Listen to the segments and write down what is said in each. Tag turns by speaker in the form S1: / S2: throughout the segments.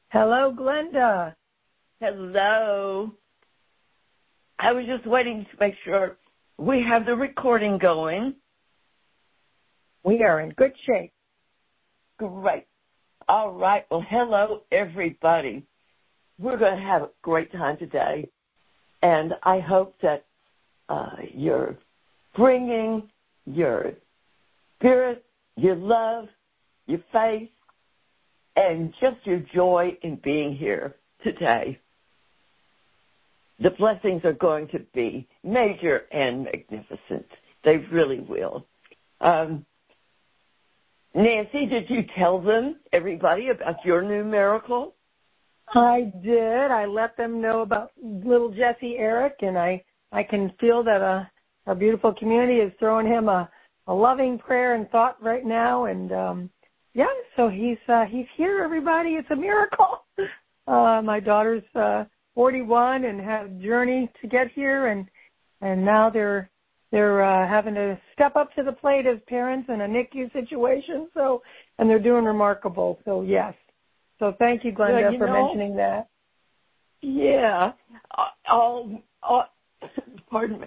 S1: Hello, Glenda.
S2: Hello. I was just waiting to make sure we have the recording going.
S1: We are in good shape.
S2: Great. All right. Well, hello, everybody. We're going to have a great time today, and I hope that you're bringing your spirit, your love, your faith, and just your joy in being here today. The blessings are going to be major and magnificent. They really will. Nancy, did you tell them, everybody, about your new miracle?
S1: I did. I let them know about little Jesse Eric, and I can feel that our beautiful community is throwing him a loving prayer and thought right now. And, so he's here, everybody. It's a miracle. My daughter's 41 and had a journey to get here, and now they're having to step up to the plate as parents in a NICU situation. And they're doing remarkable. So yes. So thank you, Glenda, for mentioning that.
S2: Yeah. Pardon me.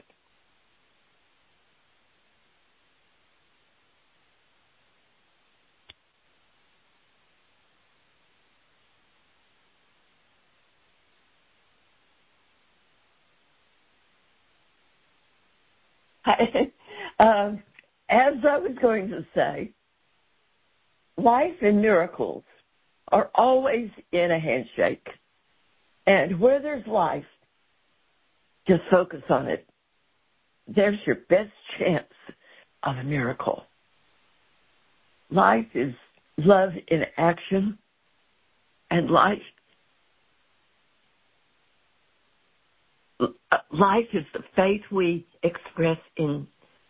S2: As I was going to say, life and miracles are always in a handshake. And where there's life, just focus on it. There's your best chance of a miracle. Life is love in action, and life is the faith we express in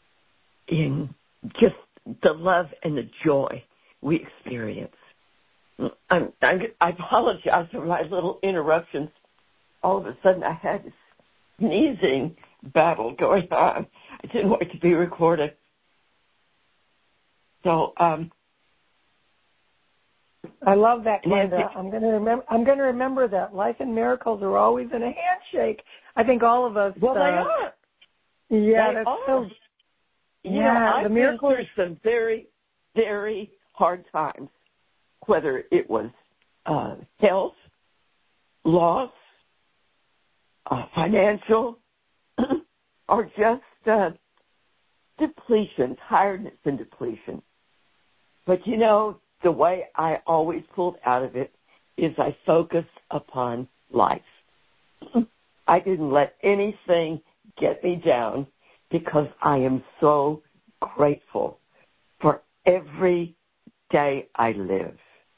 S2: just the love and the joy we experience. I apologize for my little interruptions. All of a sudden, I had this sneezing battle going on. I didn't want it to be recorded. So,
S1: I love that, Glenda. I'm going to remember that. Life and miracles are always in a handshake. I think all of us.
S2: Well, they are.
S1: Yeah,
S2: they
S1: that's
S2: are.
S1: so.
S2: I've been through some very, very hard times, whether it was health, loss, financial, or just depletion, tiredness and depletion. But the way I always pulled out of it is I focused upon life. I didn't let anything get me down because I am so grateful for every day I live.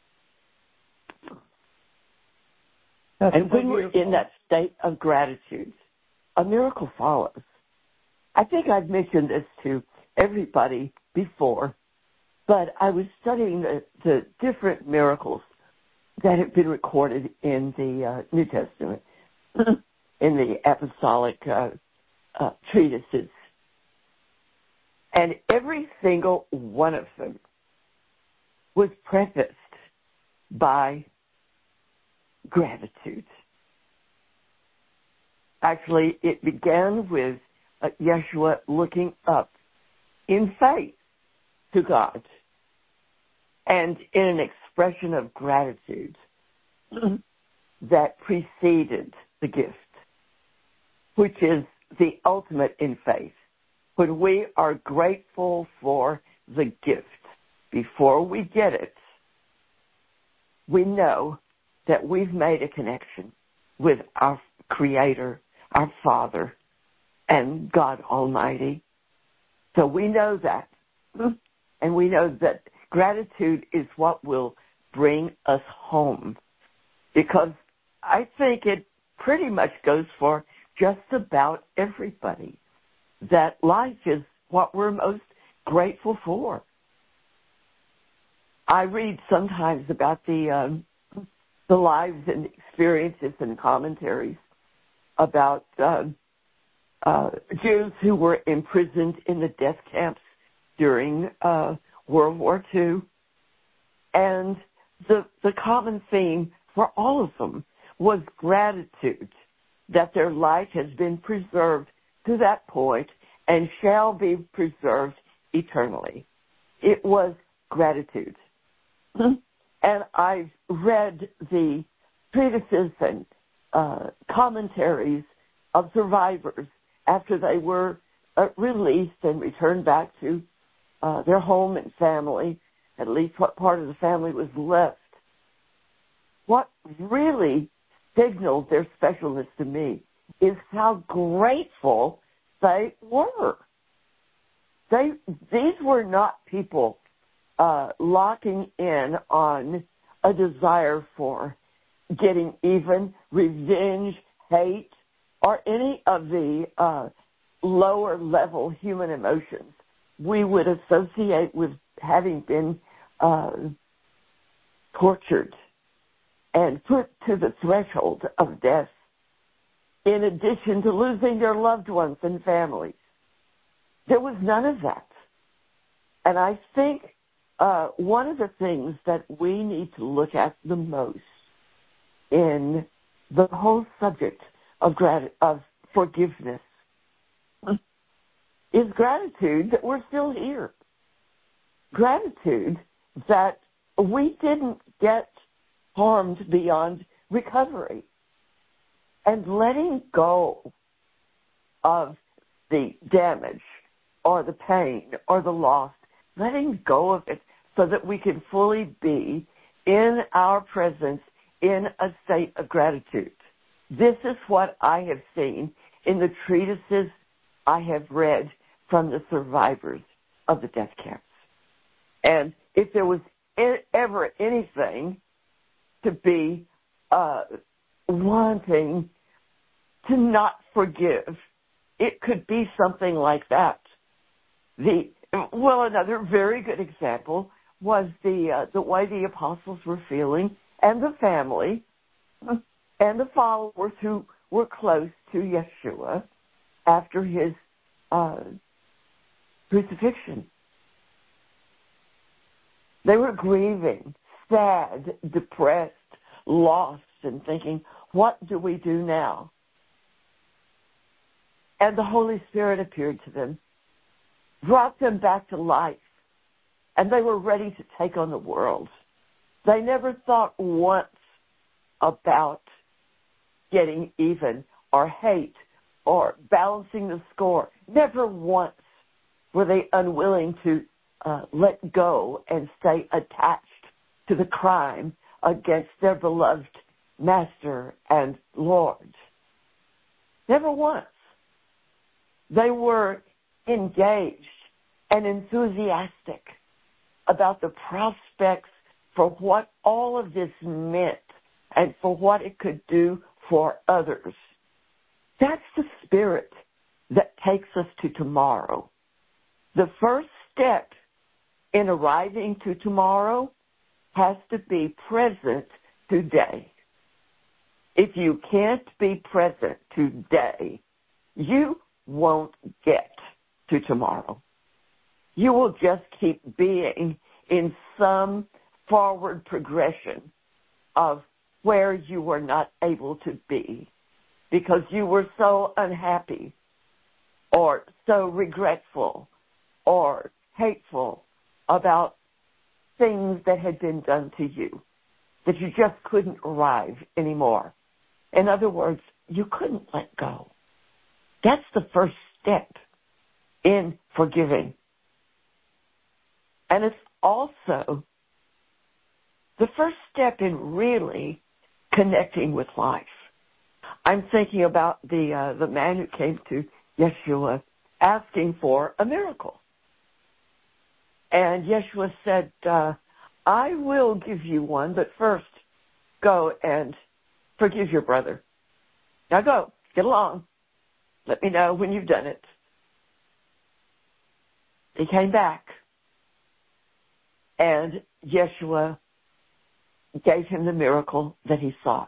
S2: And when we're in that state of gratitude, a miracle follows. I think I've mentioned this to everybody before, but I was studying the different miracles that have been recorded in the New Testament, in the apostolic treatises. And every single one of them was prefaced by gratitude. Actually, it began with Yeshua looking up in faith to God and in an expression of gratitude that preceded the gift, which is the ultimate in faith. When we are grateful for the gift before we get it, we know that we've made a connection with our Creator, our Father, and God Almighty. So we know that. And we know that gratitude is what will bring us home. Because I think it pretty much goes for just about everybody, that life is what we're most grateful for. I read sometimes about the lives and experiences and commentaries about Jews who were imprisoned in the death camps during World War II. And the common theme for all of them was gratitude that their life has been preserved to that point and shall be preserved eternally. It was gratitude. And I've read the treatises and commentaries of survivors after they were released and returned back to their home and family, at least what part of the family was left. What really signaled their specialness to me is how grateful they were. These were not people locking in on a desire for getting even, revenge, hate, or any of the lower level human emotions we would associate with having been tortured and put to the threshold of death, in addition to losing their loved ones and families. There was none of that. And I think one of the things that we need to look at the most in the whole subject of forgiveness is gratitude that we're still here. Gratitude that we didn't get harmed beyond recovery. And letting go of the damage or the pain or the loss, letting go of it so that we can fully be in our presence in a state of gratitude. This is what I have seen in the treatises I have read from the survivors of the death camps. And if there was ever anything to be wanting to not forgive, it could be something like that. Another very good example was the way the apostles were feeling, and the family, and the followers who were close to Yeshua after his crucifixion. They were grieving, sad, depressed, lost, and thinking, what do we do now? And the Holy Spirit appeared to them, brought them back to life, and they were ready to take on the world. They never thought once about getting even or hate or balancing the score. Never once were they unwilling to let go and stay attached to the crime against their beloved Master and Lord. Never once. They were engaged and enthusiastic about the prospects for what all of this meant and for what it could do for others. That's the spirit that takes us to tomorrow. The first step in arriving to tomorrow has to be present today. If you can't be present today, you won't get to tomorrow. You will just keep being in some forward progression of where you were not able to be because you were so unhappy or so regretful or hateful about things that had been done to you that you just couldn't arrive anymore. In other words, you couldn't let go. That's the first step in forgiving. And it's also the first step in really connecting with life. I'm thinking about the man who came to Yeshua asking for a miracle. And Yeshua said, I will give you one, but first go and forgive your brother. Now go, get along. Let me know when you've done it. He came back, and Yeshua gave him the miracle that he sought.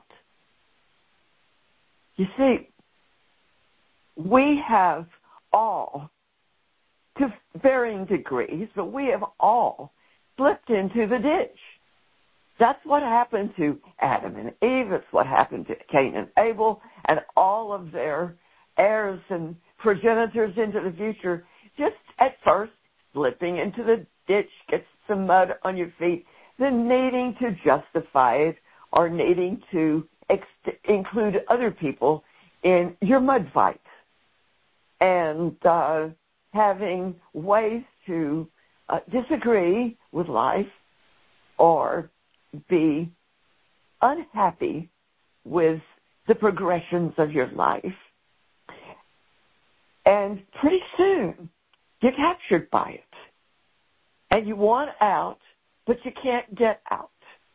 S2: You see, we have all, to varying degrees, but we have all slipped into the ditch. That's what happened to Adam and Eve. It's what happened to Cain and Abel and all of their heirs and progenitors into the future. Just at first, slipping into the ditch, get some mud on your feet, then needing to justify it or needing to include other people in your mud fight. And having ways to disagree with life or be unhappy with the progressions of your life. And pretty soon, you're captured by it. And you want out, but you can't get out.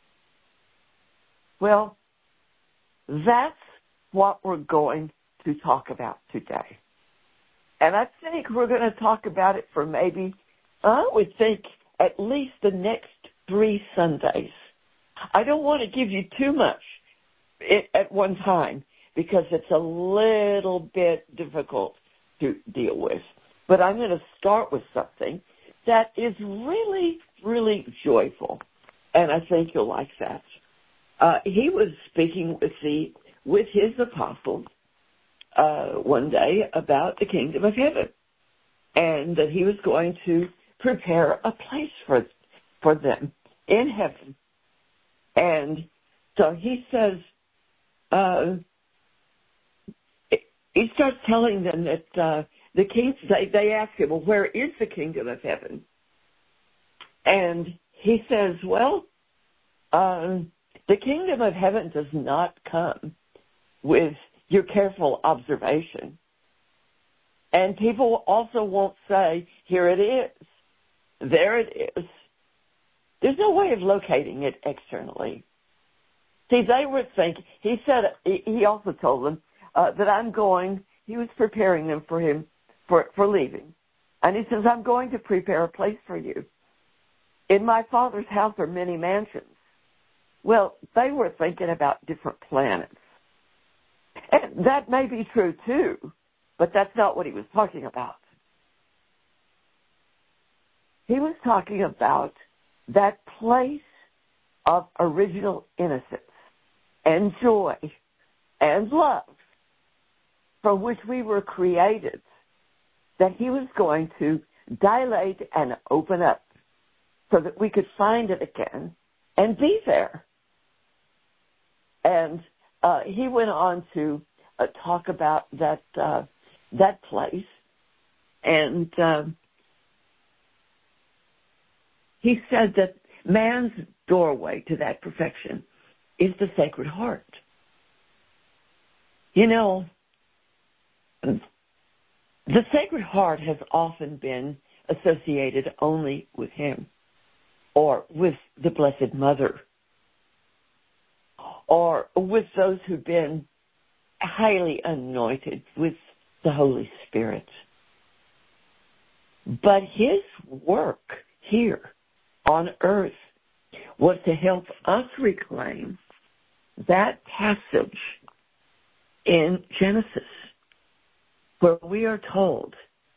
S2: Well, that's what we're going to talk about today. And I think we're going to talk about it for maybe, I would think, at least the next 3 Sundays. I don't want to give you too much at one time because it's a little bit difficult to deal with. But I'm going to start with something that is really, really joyful, and I think you'll like that. He was speaking with his apostles one day about the kingdom of heaven, and that he was going to prepare a place for them in heaven. And so he says, he starts telling them that the king, they ask him, well, where is the kingdom of heaven? And he says, well, the kingdom of heaven does not come with your careful observation. And people also won't say, here it is, there it is. There's no way of locating it externally. See, they would think, he also told them that he was preparing them for leaving. And he says, I'm going to prepare a place for you. In my Father's house are many mansions. Well, they were thinking about different planets. And that may be true too, but that's not what he was talking about. He was talking about that place of original innocence and joy and love from which we were created, that he was going to dilate and open up so that we could find it again and be there. And he went on to talk about that place, and he said that man's doorway to that perfection is the Sacred Heart. You know, the Sacred Heart has often been associated only with him, or with the Blessed Mother, or with those who've been highly anointed with the Holy Spirit. But his work here on earth was to help us reclaim that passage in Genesis where we are told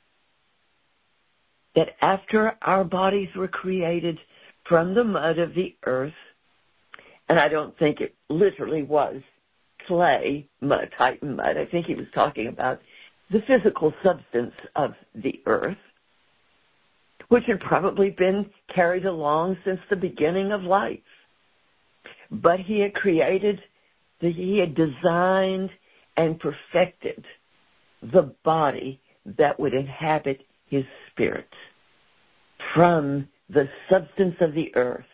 S2: that after our bodies were created from the mud of the earth, and I don't think it literally was clay, mud, Titan mud. I think he was talking about the physical substance of the earth, which had probably been carried along since the beginning of life. But he had he had designed and perfected the body that would inhabit his spirit from the substance of the earth.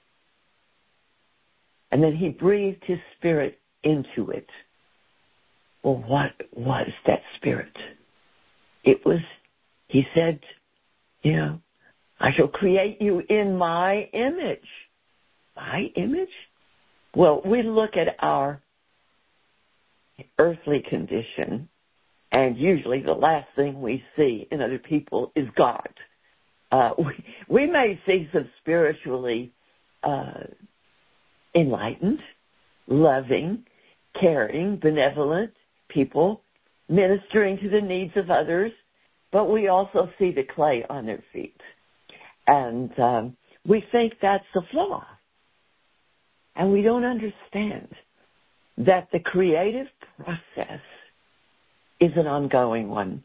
S2: And then he breathed his spirit into it. Well, what was that spirit? It was, he said, I shall create you in my image. My image? Well, we look at our earthly condition, and usually the last thing we see in other people is God. We may see some spiritually enlightened, loving, caring, benevolent people ministering to the needs of others, but we also see the clay on their feet. And we think that's a flaw. And we don't understand that the creative process is an ongoing one.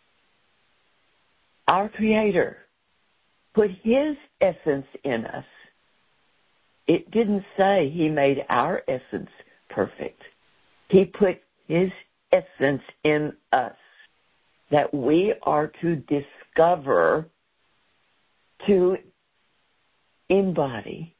S2: Our Creator put His essence in us. It didn't say He made our essence perfect. He put His essence in us that we are to discover, to embody,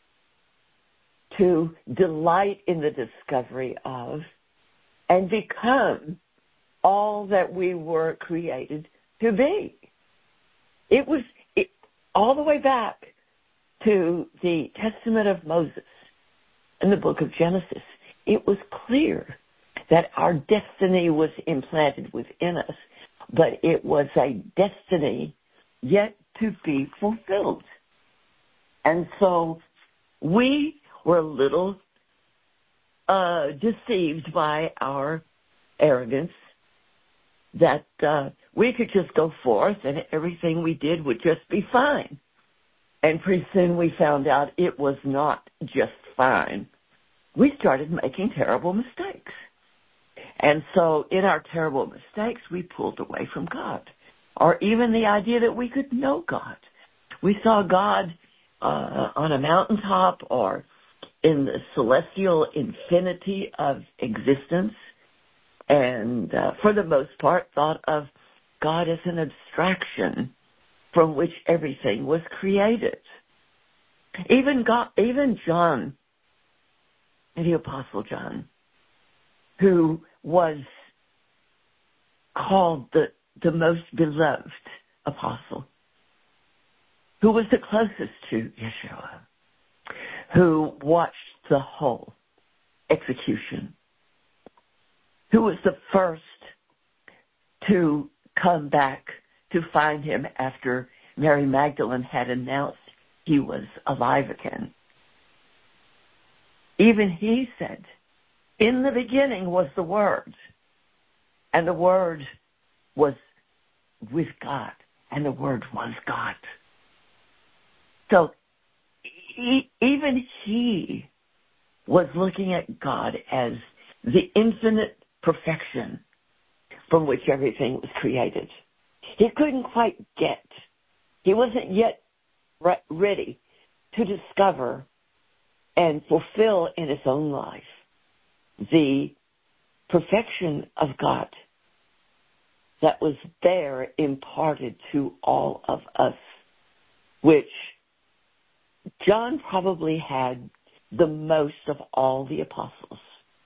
S2: to delight in the discovery of, and become all that we were created to be. It was all the way back to the Testament of Moses in the book of Genesis. It was clear that our destiny was implanted within us, but it was a destiny yet to be fulfilled. And so we were a little deceived by our arrogance that we could just go forth and everything we did would just be fine. And pretty soon we found out it was not just fine. We started making terrible mistakes. And so in our terrible mistakes, we pulled away from God, or even the idea that we could know God. We saw God on a mountaintop or in the celestial infinity of existence, and for the most part thought of God as an abstraction from which everything was created. Even John, the Apostle John, who was called the most beloved apostle, who was the closest to Yeshua, who watched the whole execution, who was the first to come back to find him after Mary Magdalene had announced he was alive again. Even he said, in the beginning was the Word, and the Word was with God, and the Word was God. So even he was looking at God as the infinite perfection from which everything was created. He couldn't quite get, he wasn't yet ready to discover and fulfill in his own life the perfection of God that was there imparted to all of us, which John probably had the most of all the apostles.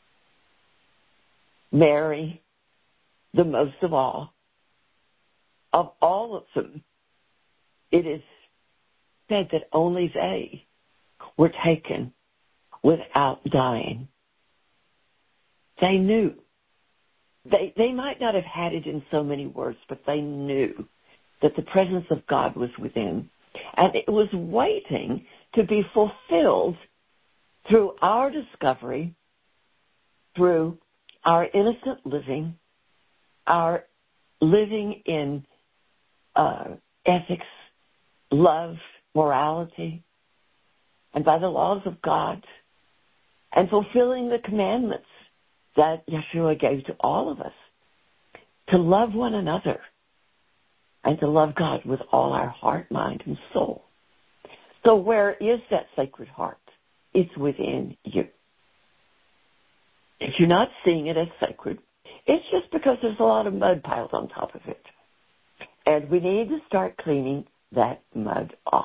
S2: Mary, the most of all. Of all of them, it is said that only they were taken without dying. They knew. They might not have had it in so many words, but they knew that the presence of God was within. And it was waiting to be fulfilled through our discovery, through our innocent living, our living in ethics, love, morality, and by the laws of God, and fulfilling the commandments that Yeshua gave to all of us, to love one another and to love God with all our heart, mind, and soul. So where is that sacred heart? It's within you. If you're not seeing it as sacred, it's just because there's a lot of mud piled on top of it. And we need to start cleaning that mud off.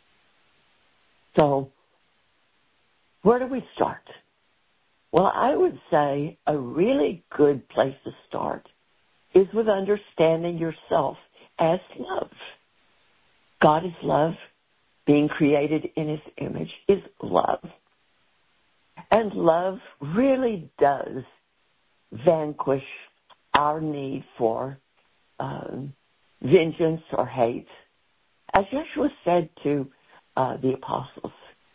S2: So where do we start? Well, I would say a really good place to start is with understanding yourself as love. God is love. Being created in His image is love. And love really does vanquish our need for vengeance or hate. As Yeshua said to the apostles,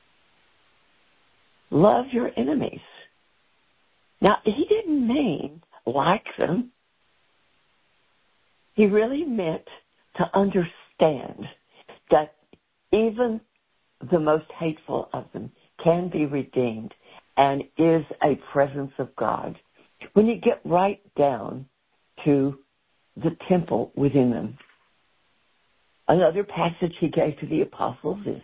S2: love your enemies. Now, He didn't mean like them. He really meant to understand that even the most hateful of them can be redeemed and is a presence of God, when you get right down to the temple within them. Another passage he gave to the apostles is,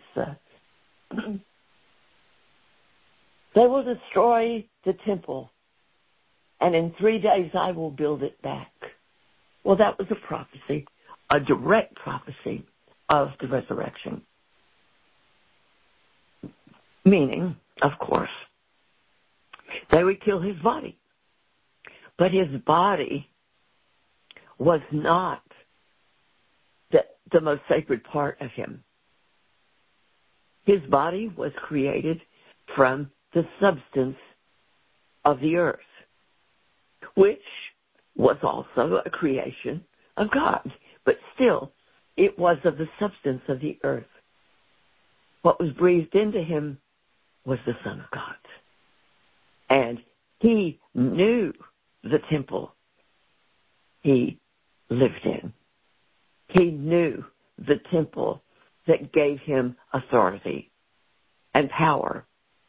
S2: they will destroy the temple, and in 3 days I will build it back. Well, that was a prophecy, a direct prophecy of the resurrection. Meaning, of course, they would kill his body. But his body was not the most sacred part of him. His body was created from the substance of the earth, which was also a creation of God. But still, it was of the substance of the earth. What was breathed into him was the Son of God. And he knew the temple he lived in. He knew the temple that gave him authority and power.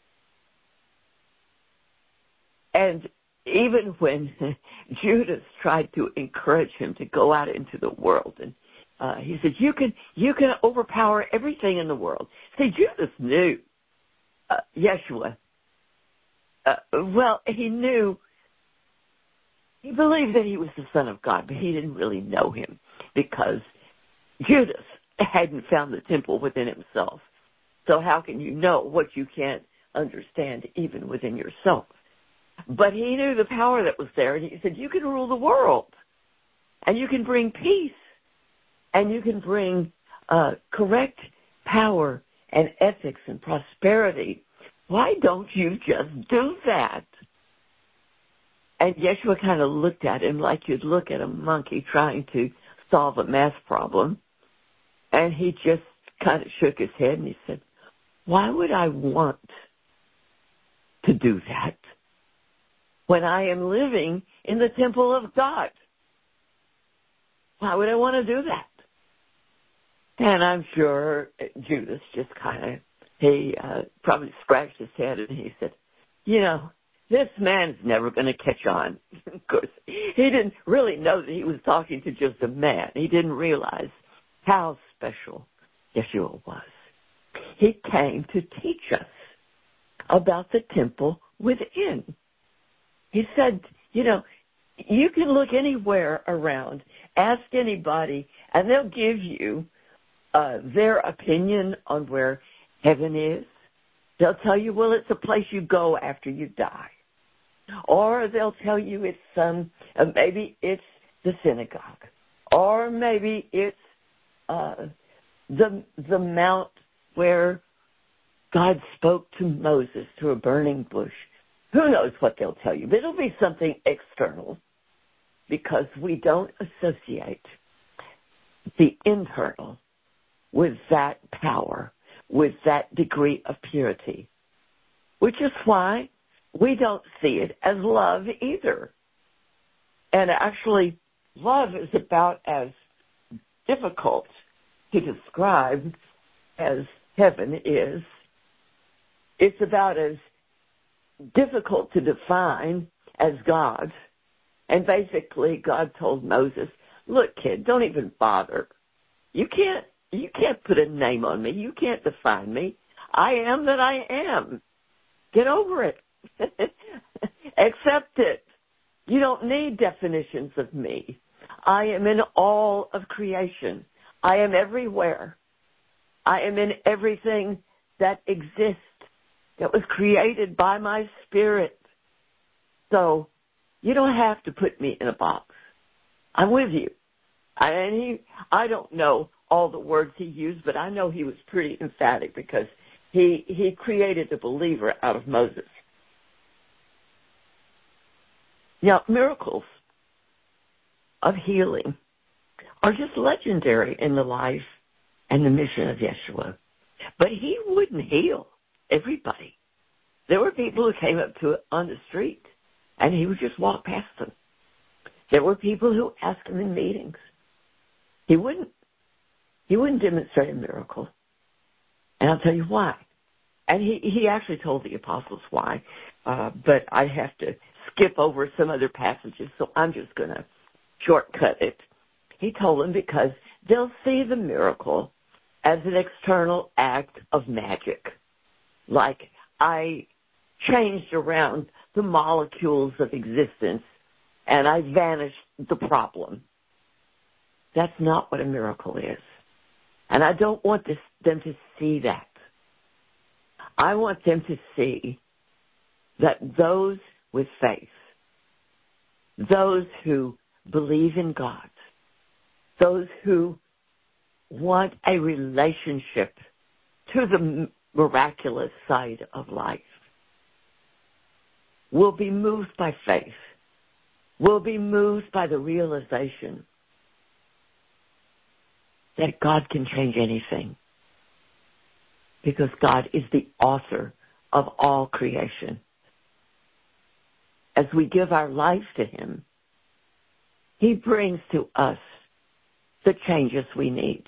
S2: And even when Judas tried to encourage him to go out into the world, and he said, you can overpower everything in the world. See, Judas knew Yeshua. He believed that he was the Son of God, but he didn't really know him because Judas hadn't found the temple within himself. So how can you know what you can't understand even within yourself? But he knew the power that was there, and he said, you can rule the world, and you can bring peace, and you can bring correct power and ethics and prosperity. Why don't you just do that? And Yeshua kind of looked at him like you'd look at a monkey trying to solve a math problem. And he just kind of shook his head and he said, why would I want to do that when I am living in the temple of God? Why would I want to do that? And I'm sure Judas just he probably scratched his head and he said, this man's never going to catch on. Of course, he didn't really know that he was talking to just a man. He didn't realize how special Yeshua was. He came to teach us about the temple within. He said, you can look anywhere around, ask anybody, and they'll give you their opinion on where heaven is. They'll tell you, well, it's a place you go after you die. Or they'll tell you it's maybe it's the synagogue. Or maybe it's the mount where God spoke to Moses through a burning bush. Who knows what they'll tell you? But it'll be something external because we don't associate the internal with that power, with that degree of purity, which is why we don't see it as love either. And actually, love is about as difficult to describe as heaven is. It's about as difficult to define as God. And basically, God told Moses, look, kid, don't even bother. You can't put a name on me. You can't define me. I am that I am. Get over it. Accept it. You don't need definitions of me. I am in all of creation. I am everywhere. I am in everything that exists, that was created by my Spirit. So you don't have to put me in a box. I'm with you. I don't know all the words he used, but I know he was pretty emphatic because he created the believer out of Moses. Now, miracles of healing are just legendary in the life and the mission of Yeshua. But he wouldn't heal everybody. There were people who came up to it on the street, and he would just walk past them. There were people who asked him in meetings. He wouldn't demonstrate a miracle. And I'll tell you why. And he actually told the apostles why, but I have to skip over some other passages, so I'm just going to shortcut it. He told them because they'll see the miracle as an external act of magic, like I changed around the molecules of existence and I vanished the problem. That's not what a miracle is. And I don't want them to see that. I want them to see that those with faith, those who believe in God, those who want a relationship to the miraculous side of life, will be moved by faith, will be moved by the realization that God can change anything, because God is the author of all creation. As we give our life to Him, He brings to us the changes we need.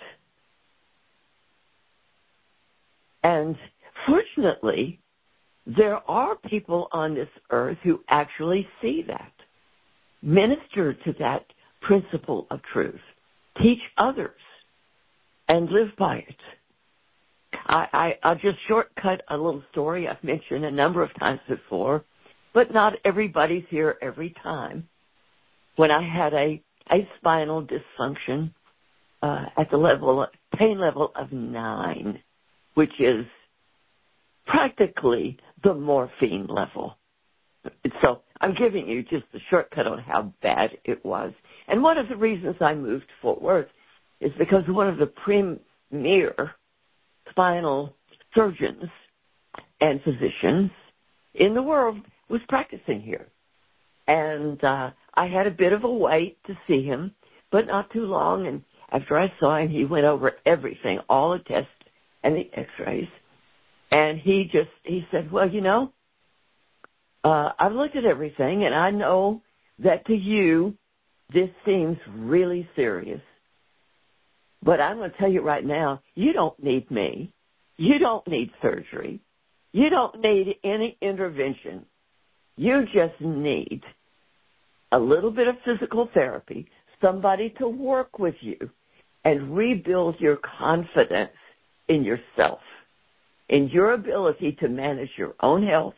S2: And fortunately, there are people on this earth who actually see that, minister to that principle of truth, teach others, and live by it. I'll just shortcut a little story I've mentioned a number of times before, but not everybody's here every time. When I had a spinal dysfunction at the pain level of 9, which is practically the morphine level. So I'm giving you just a shortcut on how bad it was. And one of the reasons I moved to Fort Worth is because one of the premier spinal surgeons and physicians in the world was practicing here. And I had a bit of a wait to see him, but not too long. And after I saw him, he went over everything, all the tests and the x-rays. And he said, well, you know, I've looked at everything, and I know that to you this seems really serious. But I'm going to tell you right now, you don't need me. You don't need surgery. You don't need any intervention. You just need a little bit of physical therapy, somebody to work with you and rebuild your confidence in yourself, in your ability to manage your own health.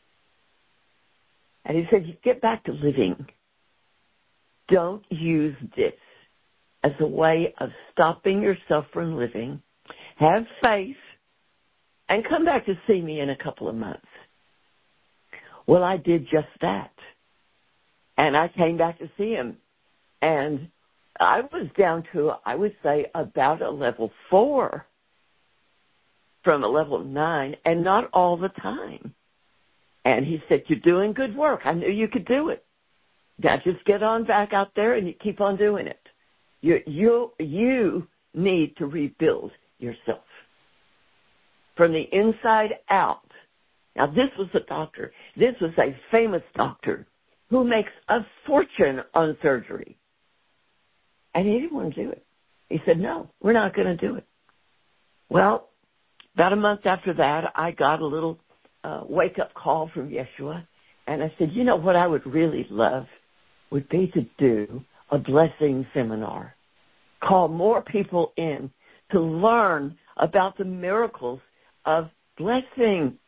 S2: And he said, you get back to living. Don't use this as a way of stopping yourself from living. Have faith and come back to see me in a couple of months. Well, I did just that. And I came back to see him. And I was down to, I would say, about a level 4 from a level 9, and not all the time. And he said, you're doing good work. I knew you could do it. Now just get on back out there and you keep on doing it. You need to rebuild yourself from the inside out. Now this was a doctor. This was a famous doctor who makes a fortune on surgery. And he didn't want to do it. He said, no, we're not going to do it. Well, about a month after that, I got a little wake-up call from Yeshua. And I said, you know what I would really love would be to do a blessing seminar. Call more people in to learn about the miracles of blessing.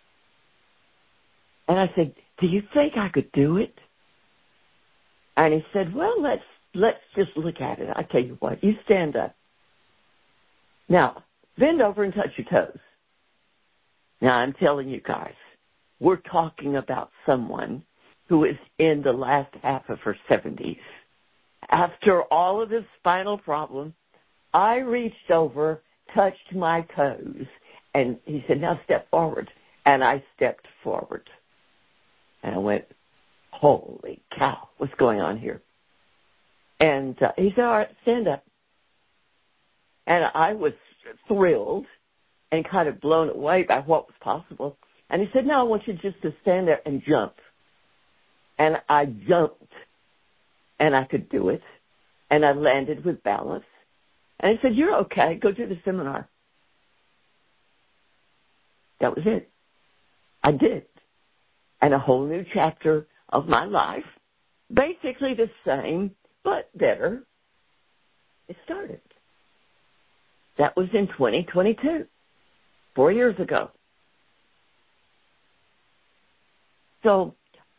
S2: And I said, do you think I could do it? And he said, well, let's just look at it. I tell you what, you stand up. Now, bend over and touch your toes. Now, I'm telling you guys, we're talking about someone who is in the last half of her 70s. After all of this spinal problem, I reached over, touched my toes, and he said, now step forward. And I stepped forward. And I went, holy cow, what's going on here? And he said, all right, stand up. And I was thrilled and kind of blown away by what was possible. And he said, no, I want you just to stand there and jump. And I jumped, and I could do it. And I landed with balance. And he said, you're okay. Go do the seminar. That was it. I did. And a whole new chapter of my life, basically the same, but better, it started. That was in 2022, 4 years ago. So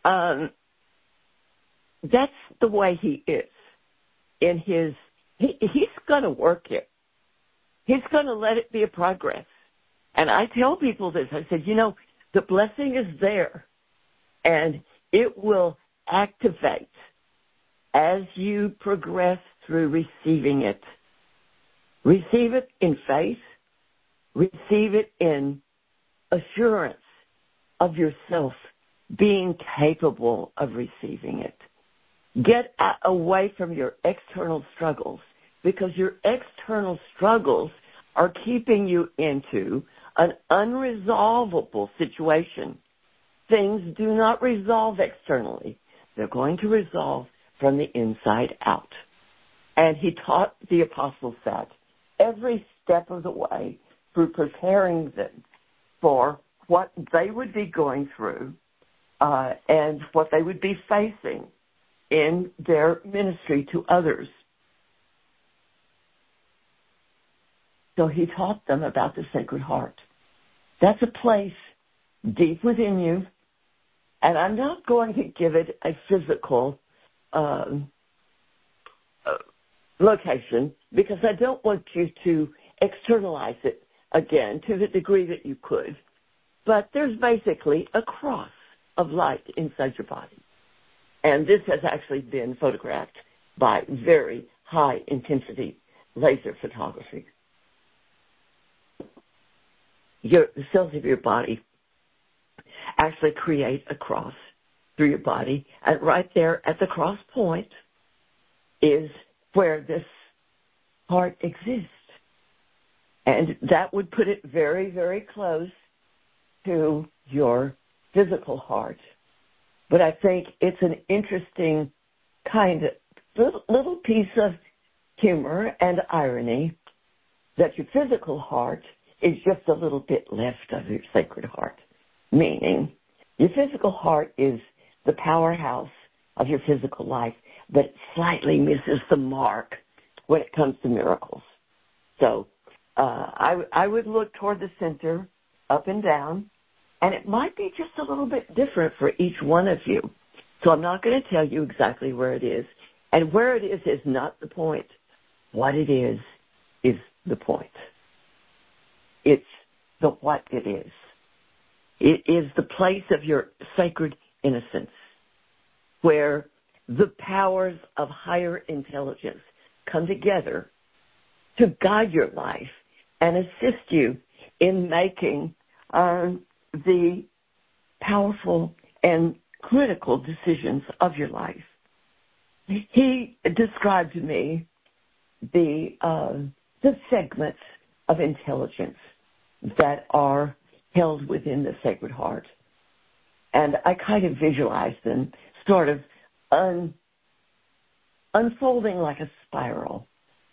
S2: that's the way he is. In his, he's going to work it. He's going to let it be a progress. And I tell people this. I said, the blessing is there, and it will activate as you progress through receiving it. Receive it in faith. Receive it in assurance of yourself being capable of receiving it. Get away from your external struggles, because your external struggles are keeping you into an unresolvable situation. Things do not resolve externally. They're going to resolve from the inside out. And he taught the apostles that every step of the way through preparing them for what they would be going through and what they would be facing in their ministry to others. So he taught them about the Sacred Heart. That's a place deep within you, and I'm not going to give it a physical location, because I don't want you to externalize it again to the degree that you could. But there's basically a cross of light inside your body. And this has actually been photographed by very high intensity laser photography. The cells of your body actually create a cross through your body, and right there at the cross point is where this heart exists. And that would put it very, very close to your physical heart. But I think it's an interesting kind of little piece of humor and irony that your physical heart is just a little bit left of your Sacred Heart, meaning your physical heart is the powerhouse of your physical life, but it slightly misses the mark when it comes to miracles. So I would look toward the center, up and down, and it might be just a little bit different for each one of you. So I'm not going to tell you exactly where it is. And where it is not the point. What it is the point. It's the what it is. It is the place of your sacred innocence, where the powers of higher intelligence come together to guide your life and assist you in making the powerful and critical decisions of your life. He described to me the segments of intelligence that are held within the Sacred Heart. And I kind of visualize them sort of unfolding like a spiral.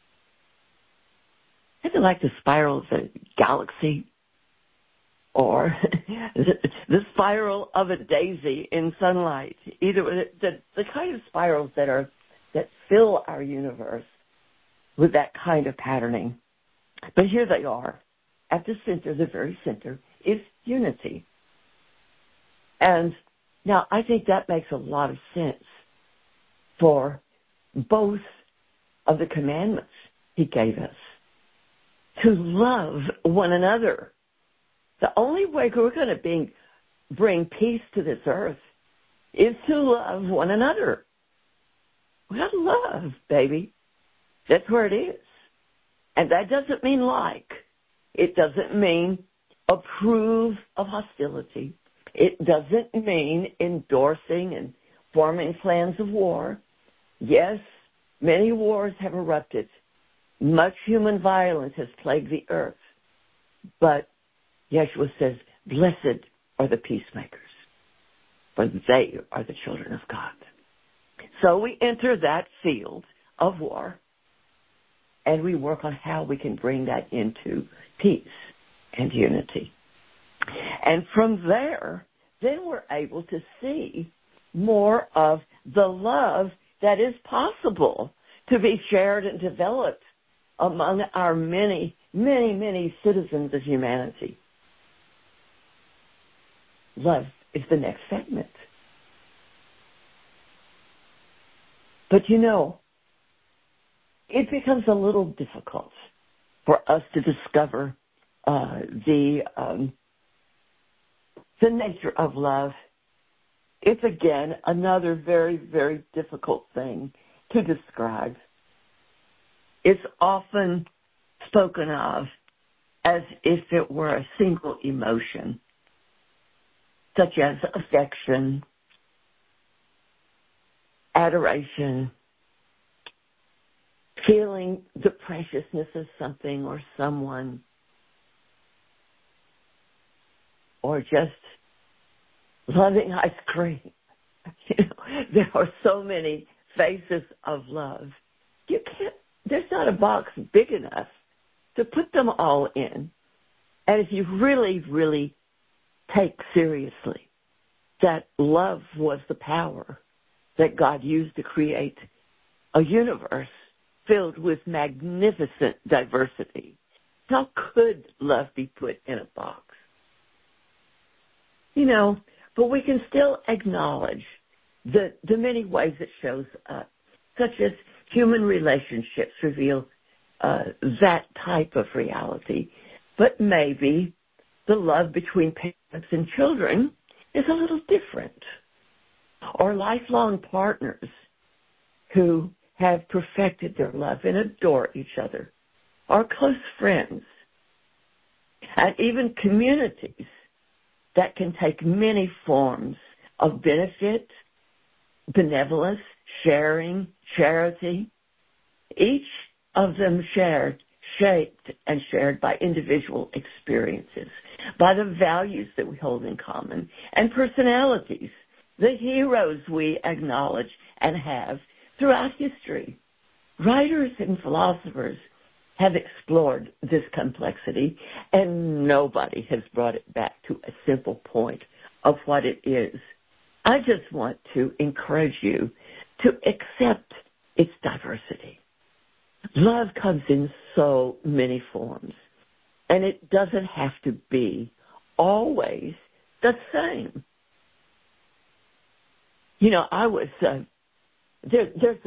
S2: Is it like the spiral of a galaxy? Or the spiral of a daisy in sunlight? Either the kind of spirals that fill our universe with that kind of patterning. But here they are. At the center, the very center, is unity. And now I think that makes a lot of sense for both of the commandments he gave us. To love one another. The only way we're going to bring peace to this earth is to love one another. We got to love, baby. That's where it is. And that doesn't mean like. It doesn't mean approve of hostility. It doesn't mean endorsing and forming plans of war. Yes, many wars have erupted. Much human violence has plagued the earth. But Yeshua says, blessed are the peacemakers, for they are the children of God. So we enter that field of war, and we work on how we can bring that into peace and unity. And from there, then we're able to see more of the love that is possible to be shared and developed among our many, many, many citizens of humanity. Love is the next segment. But it becomes a little difficult for us to discover the nature of love. It's, again, another very, very difficult thing to describe. It's often spoken of as if it were a single emotion, such as affection, adoration, feeling the preciousness of something or someone, or just loving ice cream. There are so many faces of love. There's not a box big enough to put them all in. And if you really, really take seriously that love was the power that God used to create a universe filled with magnificent diversity, how could love be put in a box? But we can still acknowledge the many ways it shows up, such as human relationships reveal that type of reality. But maybe the love between parents and children is a little different. Or lifelong partners who have perfected their love and adore each other. Or close friends. And even communities that can take many forms of benefit, benevolence, sharing, charity, each of them shaped and shared by individual experiences, by the values that we hold in common, and personalities, the heroes we acknowledge and have throughout history. Writers and philosophers have explored this complexity, and nobody has brought it back to a simple point of what it is. I just want to encourage you to accept its diversity. Love comes in so many forms, and it doesn't have to be always the same. I was, there's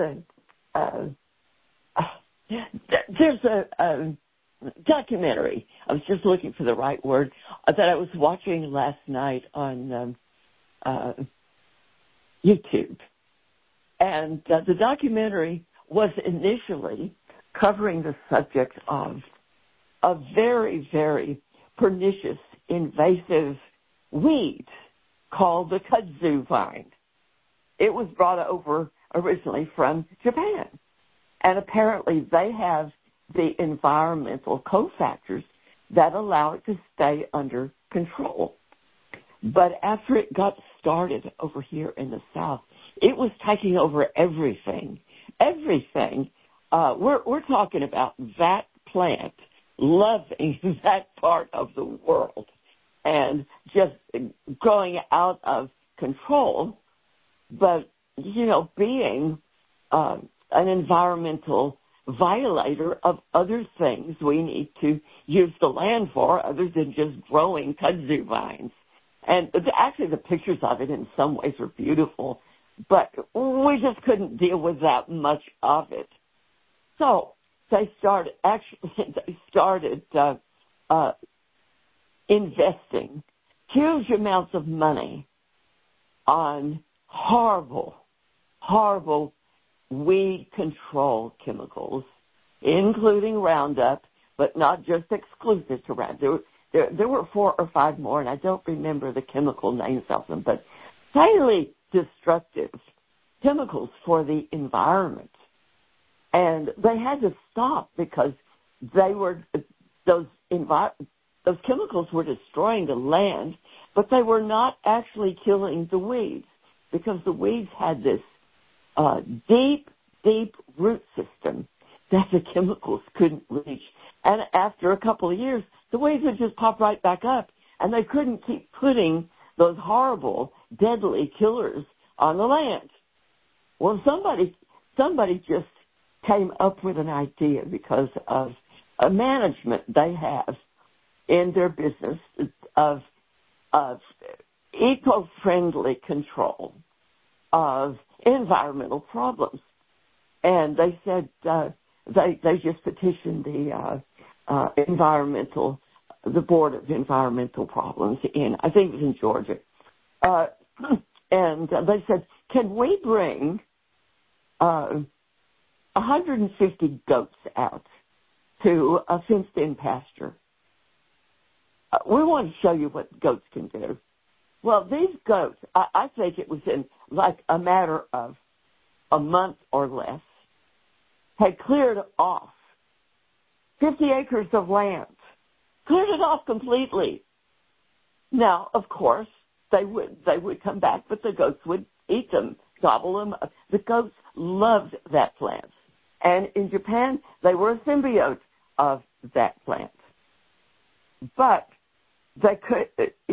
S2: a documentary, I was just looking for the right word, that I was watching last night on YouTube. And the documentary was initially covering the subject of a very, very pernicious, invasive weed called the kudzu vine. It was brought over originally from Japan. And apparently they have the environmental cofactors that allow it to stay under control. But after it got started over here in the South, it was taking over everything. Everything. We're talking about that plant loving that part of the world and just growing out of control, but, being an environmental violator of other things we need to use the land for other than just growing kudzu vines. And actually the pictures of it in some ways are beautiful, but we just couldn't deal with that much of it. So they started investing huge amounts of money on horrible weed control chemicals, including Roundup, but not just exclusive to Roundup. There were 4 or 5 more, and I don't remember the chemical names of them, but highly destructive chemicals for the environment. And they had to stop because those chemicals were destroying the land, but they were not actually killing the weeds because the weeds had this deep root system that the chemicals couldn't reach. And after a couple of years, the weeds would just pop right back up, and they couldn't keep putting those horrible, deadly killers on the land. Well, somebody just came up with an idea because of a management they have in their business of eco-friendly control of environmental problems. And they said they just petitioned the Board of Environmental Problems I think it was in Georgia. And they said, can we bring 150 goats out to a fenced-in pasture? We want to show you what goats can do. Well, these goats, I think it was in like a matter of a month or less, had cleared off 50 acres of land, cleared it off completely. Now, of course, they would come back, but the goats would eat them, gobble them up. The goats loved that plant. And in Japan, they were a symbiote of that plant. But they could,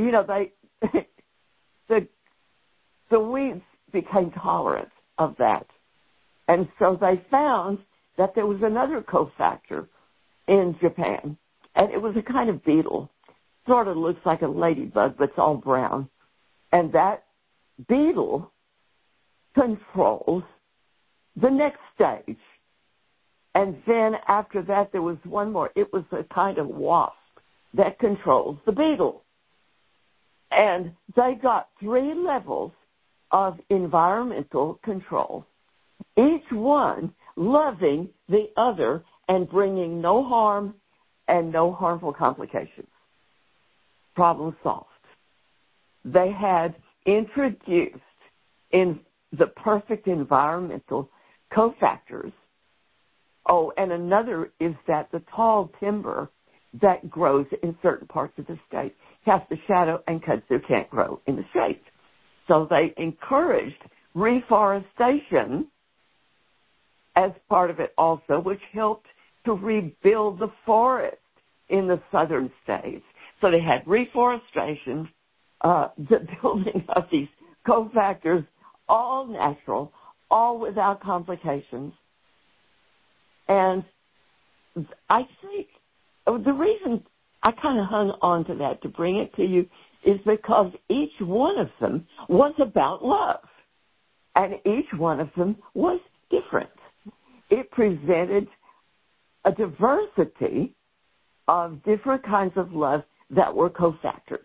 S2: the weeds became tolerant of that. And so they found that there was another cofactor in Japan, and it was a kind of beetle. Sort of looks like a ladybug, but it's all brown. And that beetle controls the next stage. And then after that, there was one more. It was a kind of wasp that controls the beetle. And they got 3 levels of environmental control, each one loving the other and bringing no harm and no harmful complications. Problem solved. They had introduced in the perfect environmental cofactors. Oh, and another is that the tall timber that grows in certain parts of the state casts a shadow and kudzu can't grow in the shade. So they encouraged reforestation as part of it also, which helped to rebuild the forest in the southern states. So they had reforestation, the building of these cofactors, all natural, all without complications. And I think the reason I kind of hung on to that to bring it to you is because each one of them was about love. And each one of them was different. It presented a diversity of different kinds of love that were cofactored.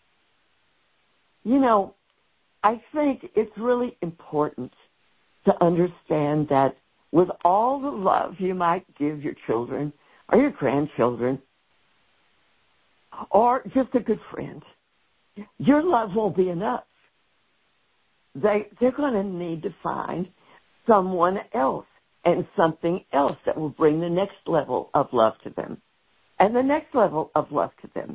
S2: I think it's really important to understand that with all the love you might give your children or your grandchildren or just a good friend, your love won't be enough. They're going to need to find someone else and something else that will bring the next level of love to them and the next level of love to them.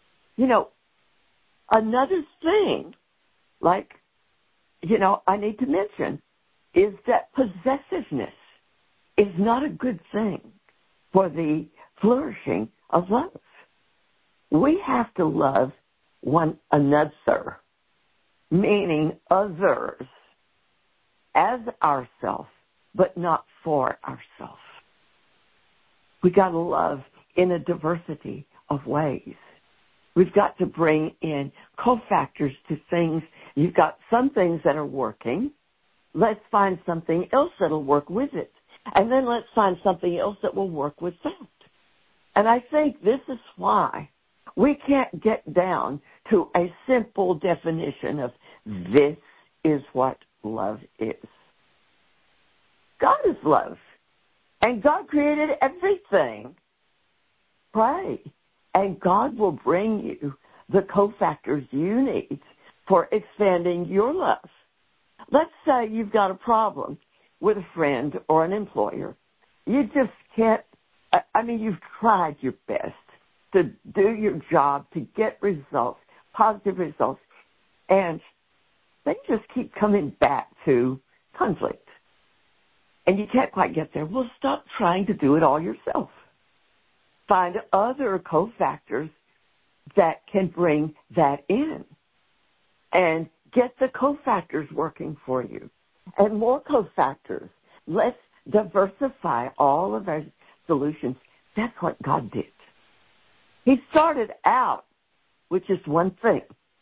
S2: Another thing, I need to mention is that possessiveness is not a good thing for the flourishing of love. We have to love one another, meaning others, as ourselves, but not for ourselves. We got to love in a diversity of ways. We've got to bring in cofactors to things. You've got some things that are working. Let's find something else that'll work with it. And then let's find something else that will work with that. And I think this is why we can't get down to a simple definition of this is what love is. God is love. And God created everything. Pray. And God will bring you the cofactors you need for expanding your love. Let's say you've got a problem with a friend or an employer. You just can't, you've tried your best to do your job, to get results, positive results, and they just keep coming back to conflict. And you can't quite get there. Well, stop trying to do it all yourself. Find other cofactors that can bring that in and get the cofactors working for you. And more cofactors. Let's diversify all of our solutions. That's what God did. He started out with just one thing.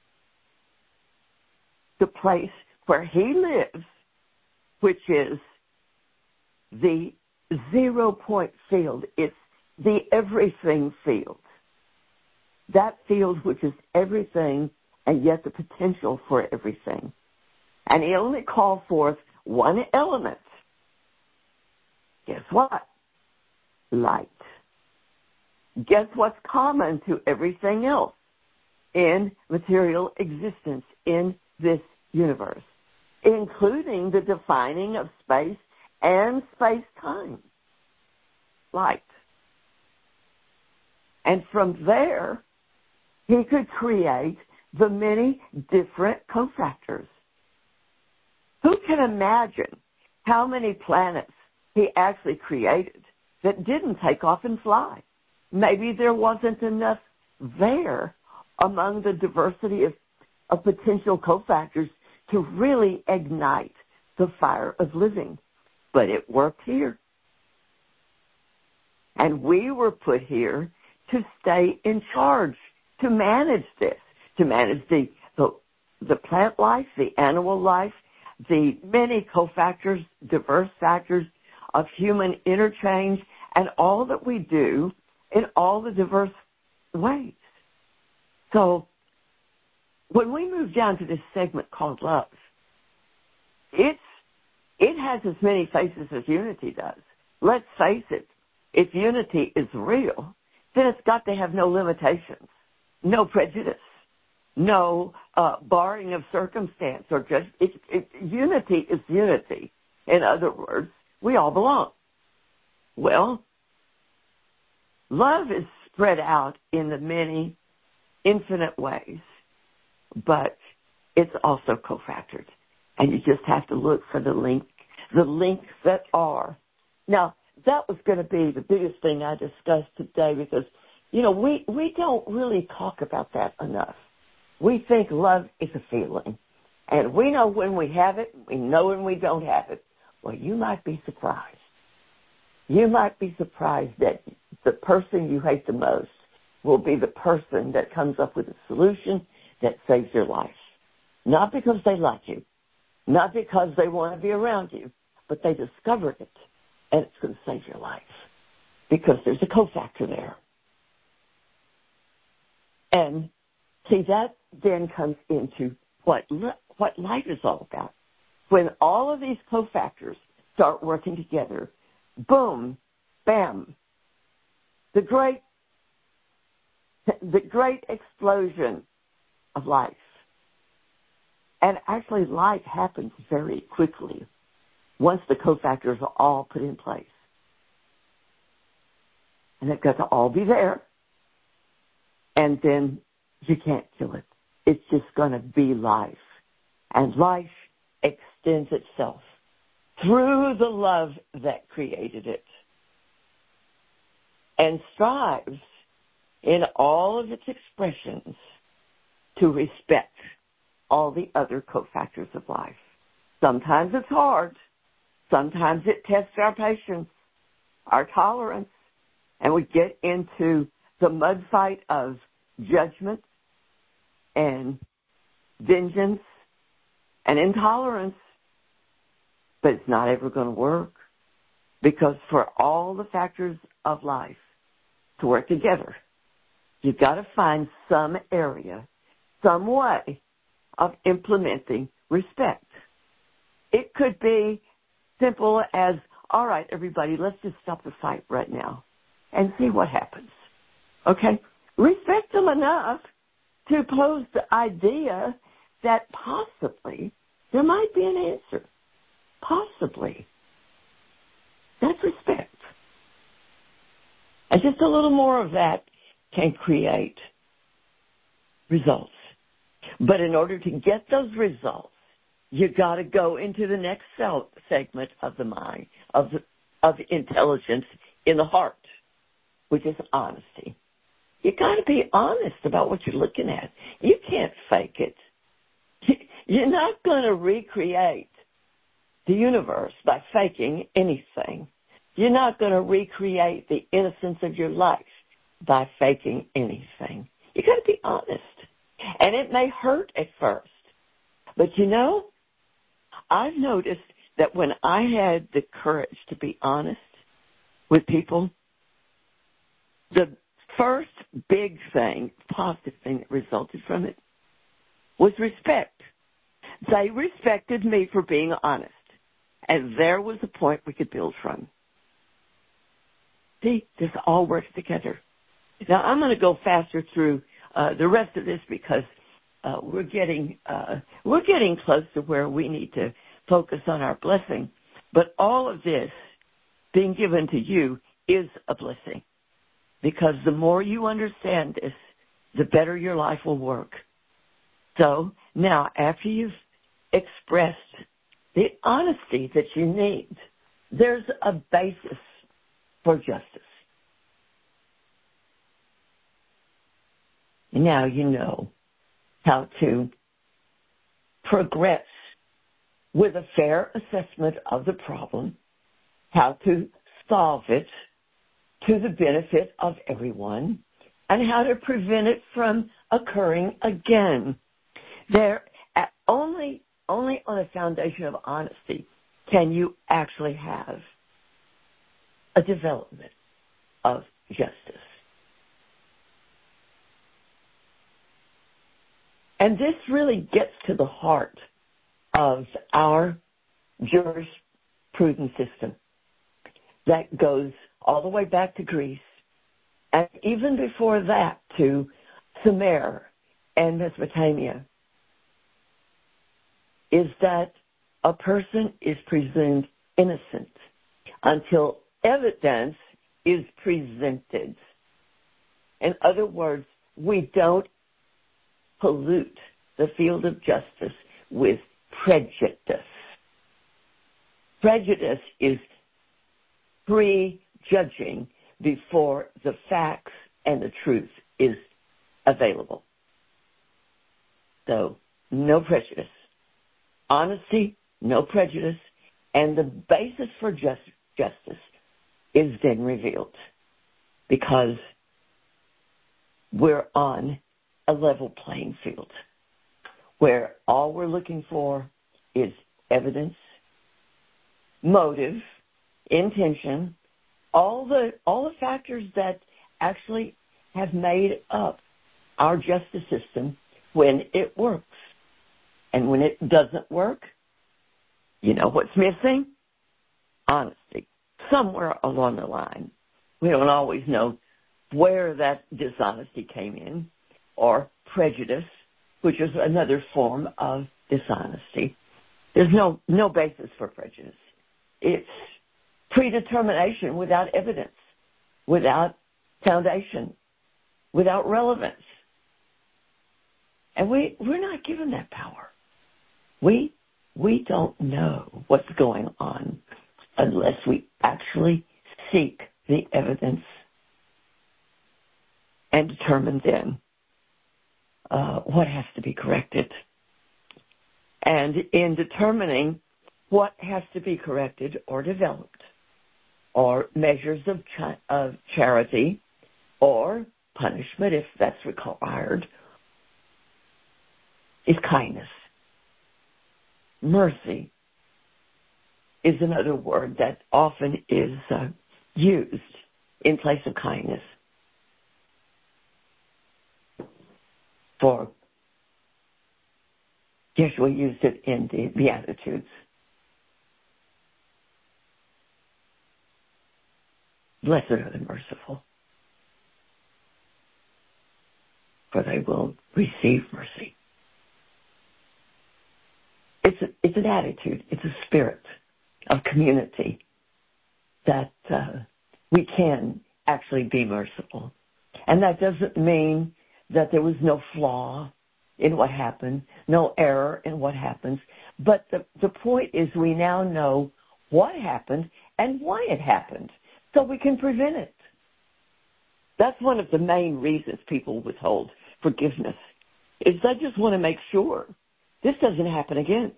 S2: The place where he lives, which is the 0 point field. It's the everything field. That field which is everything and yet the potential for everything. And he only called forth one element. Guess what? Light. Guess what's common to everything else in material existence in this universe, including the defining of space and space-time? Light. And from there, he could create the many different cofactors. Who can imagine how many planets he actually created that didn't take off and fly? Maybe there wasn't enough there among the diversity of potential cofactors to really ignite the fire of living. But it worked here. And we were put here to stay in charge, to manage this, to manage the plant life, the animal life, the many cofactors, diverse factors of human interchange, and all that we do in all the diverse ways. So when we move down to this segment called love, it has as many faces as unity does. Let's face it, if unity is real, then it's got to have no limitations, no prejudice, no barring of circumstance or judgment. Unity is unity. In other words, we all belong. Well, love is spread out in the many infinite ways, but it's also cofactored. And you just have to look for the links that are. Now, that was going to be the biggest thing I discussed today because, we don't really talk about that enough. We think love is a feeling. And we know when we have it, we know when we don't have it. Well, you might be surprised. You might be surprised that the person you hate the most will be the person that comes up with a solution that saves your life. Not because they like you, not because they want to be around you, but they discovered it, and it's going to save your life because there's a cofactor there. And see, that then comes into what life is all about. When all of these cofactors start working together, boom, bam, the great explosion of life. And actually, life happens very quickly once the cofactors are all put in place. And they've got to all be there. And then you can't kill it. It's just going to be life. And life extends itself through the love that created it and strives in all of its expressions to respect all the other cofactors of life. Sometimes it's hard. Sometimes it tests our patience, our tolerance, and we get into the mud fight of judgment and vengeance and intolerance. But it's not ever going to work because for all the factors of life to work together, you've got to find some area, some way of implementing respect. It could be simple as, all right, everybody, let's just stop the fight right now and see what happens. Okay? Respect them enough to pose the idea that possibly there might be an answer. Possibly. That's respect. And just a little more of that can create results. But in order to get those results, you've got to go into the next segment of the mind, of intelligence in the heart, which is honesty. You got to be honest about what you're looking at. You can't fake it. You're not going to recreate the universe by faking anything. You're not going to recreate the innocence of your life by faking anything. You got to be honest. And it may hurt at first. But you know, I've noticed that when I had the courage to be honest with people, the first big thing, positive thing that resulted from it was respect. They respected me for being honest. And there was a point we could build from. See, this all works together. Now, I'm going to go faster through the rest of this because we're getting close to where we need to focus on our blessing. But all of this being given to you is a blessing, because the more you understand this, the better your life will work. So now, after you've expressed the honesty that you need, there's a basis for justice. Now you know how to progress with a fair assessment of the problem, how to solve it to the benefit of everyone, and how to prevent it from occurring again. Only on a foundation of honesty can you actually have a development of justice. And this really gets to the heart of our jurisprudence system that goes all the way back to Greece, and even before that to Sumer and Mesopotamia, is that a person is presumed innocent until evidence is presented. In other words, we don't pollute the field of justice with prejudice. Prejudice is prejudging before the facts and the truth is available. So, no prejudice. Honesty, no prejudice, and the basis for justice is then revealed, because we're on a level playing field where all we're looking for is evidence, motive, intention, all the factors that actually have made up our justice system when it works. And when it doesn't work, you know what's missing? Honesty. Somewhere along the line. We don't always know where that dishonesty came in, or prejudice, which is another form of dishonesty. There's no basis for prejudice. It's predetermination without evidence, without foundation, without relevance. And we're not given that power. We don't know what's going on unless we actually seek the evidence and determine then what has to be corrected. And in determining what has to be corrected or developed, or measures of charity or punishment, if that's required, is kindness. Mercy is another word that often is used in place of kindness. For Yeshua used it in the Beatitudes. Blessed are the merciful, for they will receive mercy. It's an attitude. It's a spirit of community that we can actually be merciful. And that doesn't mean that there was no flaw in what happened, no error in what happens. But the point is, we now know what happened and why it happened, so we can prevent it. That's one of the main reasons people withhold forgiveness, is they just want to make sure this doesn't happen again.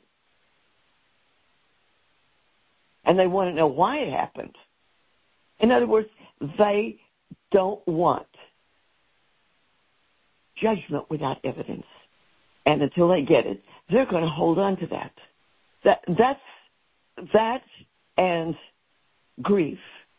S2: And they want to know why it happened. In other words, they don't want judgment without evidence. And until they get it, they're going to hold on to that. That and grief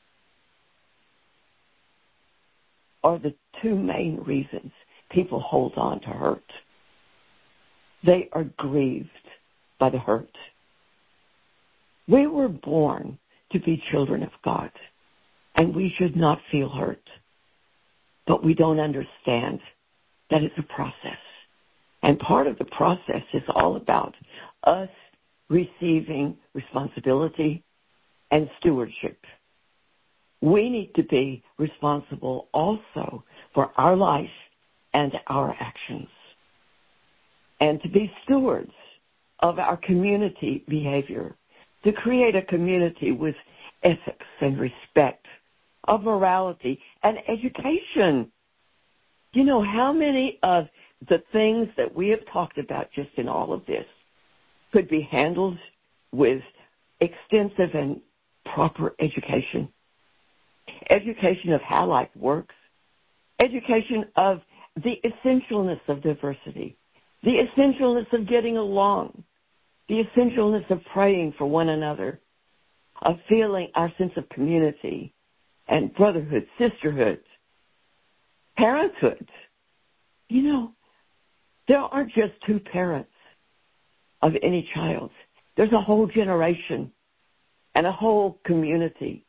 S2: are the two main reasons people hold on to hurt. They are grieved by the hurt. We were born to be children of God, and we should not feel hurt. But we don't understand that it's a process. And part of the process is all about us receiving responsibility and stewardship. We need to be responsible also for our life and our actions, and to be stewards of our community behavior, to create a community with ethics and respect, of morality and education. You know, how many of the things that we have talked about just in all of this could be handled with extensive and proper education? Education of how life works, education of the essentialness of diversity, the essentialness of getting along, the essentialness of praying for one another, of feeling our sense of community and brotherhood, sisterhood, parenthood. You know, there aren't just two parents of any child. There's a whole generation and a whole community.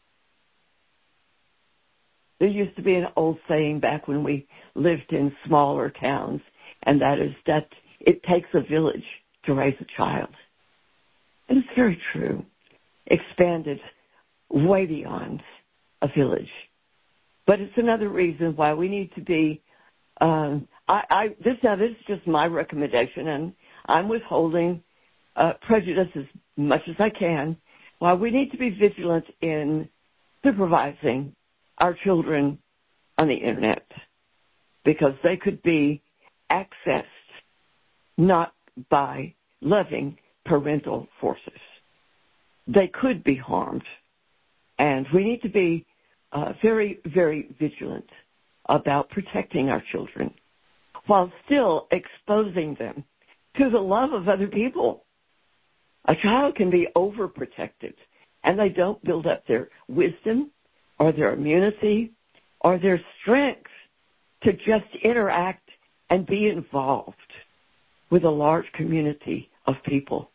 S2: There used to be an old saying back when we lived in smaller towns, and that is that it takes a village to raise a child. And it's very true. Expanded way beyond a village. But it's another reason why we need to be, this is just my recommendation, and I'm withholding prejudice as much as I can, why we need to be vigilant in supervising our children on the internet, because they could be accessed not by loving parental forces. They could be harmed, and we need to be very, very vigilant about protecting our children while still exposing them to the love of other people. A child can be overprotected, and they don't build up their wisdom or their immunity or their strength to just interact and be involved with a large community of people.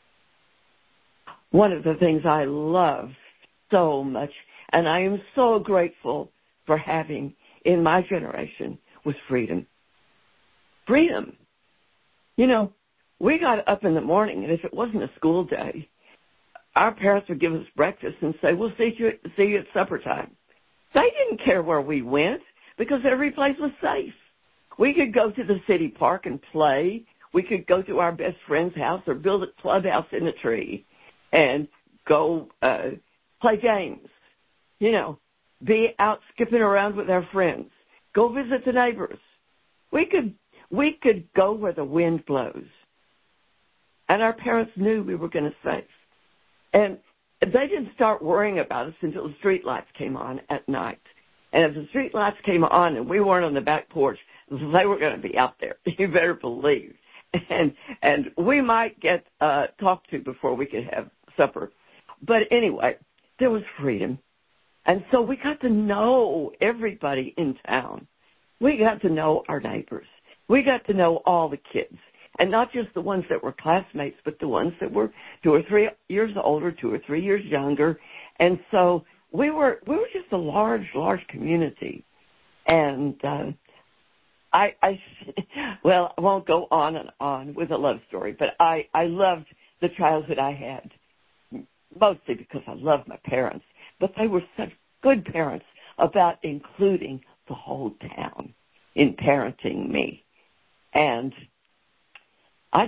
S2: One of the things I love so much, and I am so grateful for having in my generation, was freedom. Freedom. You know, we got up in the morning, and if it wasn't a school day, our parents would give us breakfast and say, we'll see you at supper time. They didn't care where we went because every place was safe. We could go to the city park and play. We could go to our best friend's house or build a clubhouse in a tree and go play games, you know, be out skipping around with our friends, go visit the neighbors. We could go where the wind blows. And our parents knew we were going to safe. And they didn't start worrying about us until the street lights came on at night. And if the street lights came on and we weren't on the back porch, they were going to be out there. You better believe. And we might get talked to before we could have supper. But anyway, there was freedom. And so we got to know everybody in town. We got to know our neighbors. We got to know all the kids. And not just the ones that were classmates, but the ones that were 2 or 3 years older, 2 or 3 years younger. And so we were just a large community. And I won't go on and on with a love story, but I loved the childhood I had, mostly because I loved my parents. But they were such good parents about including the whole town in parenting me. And I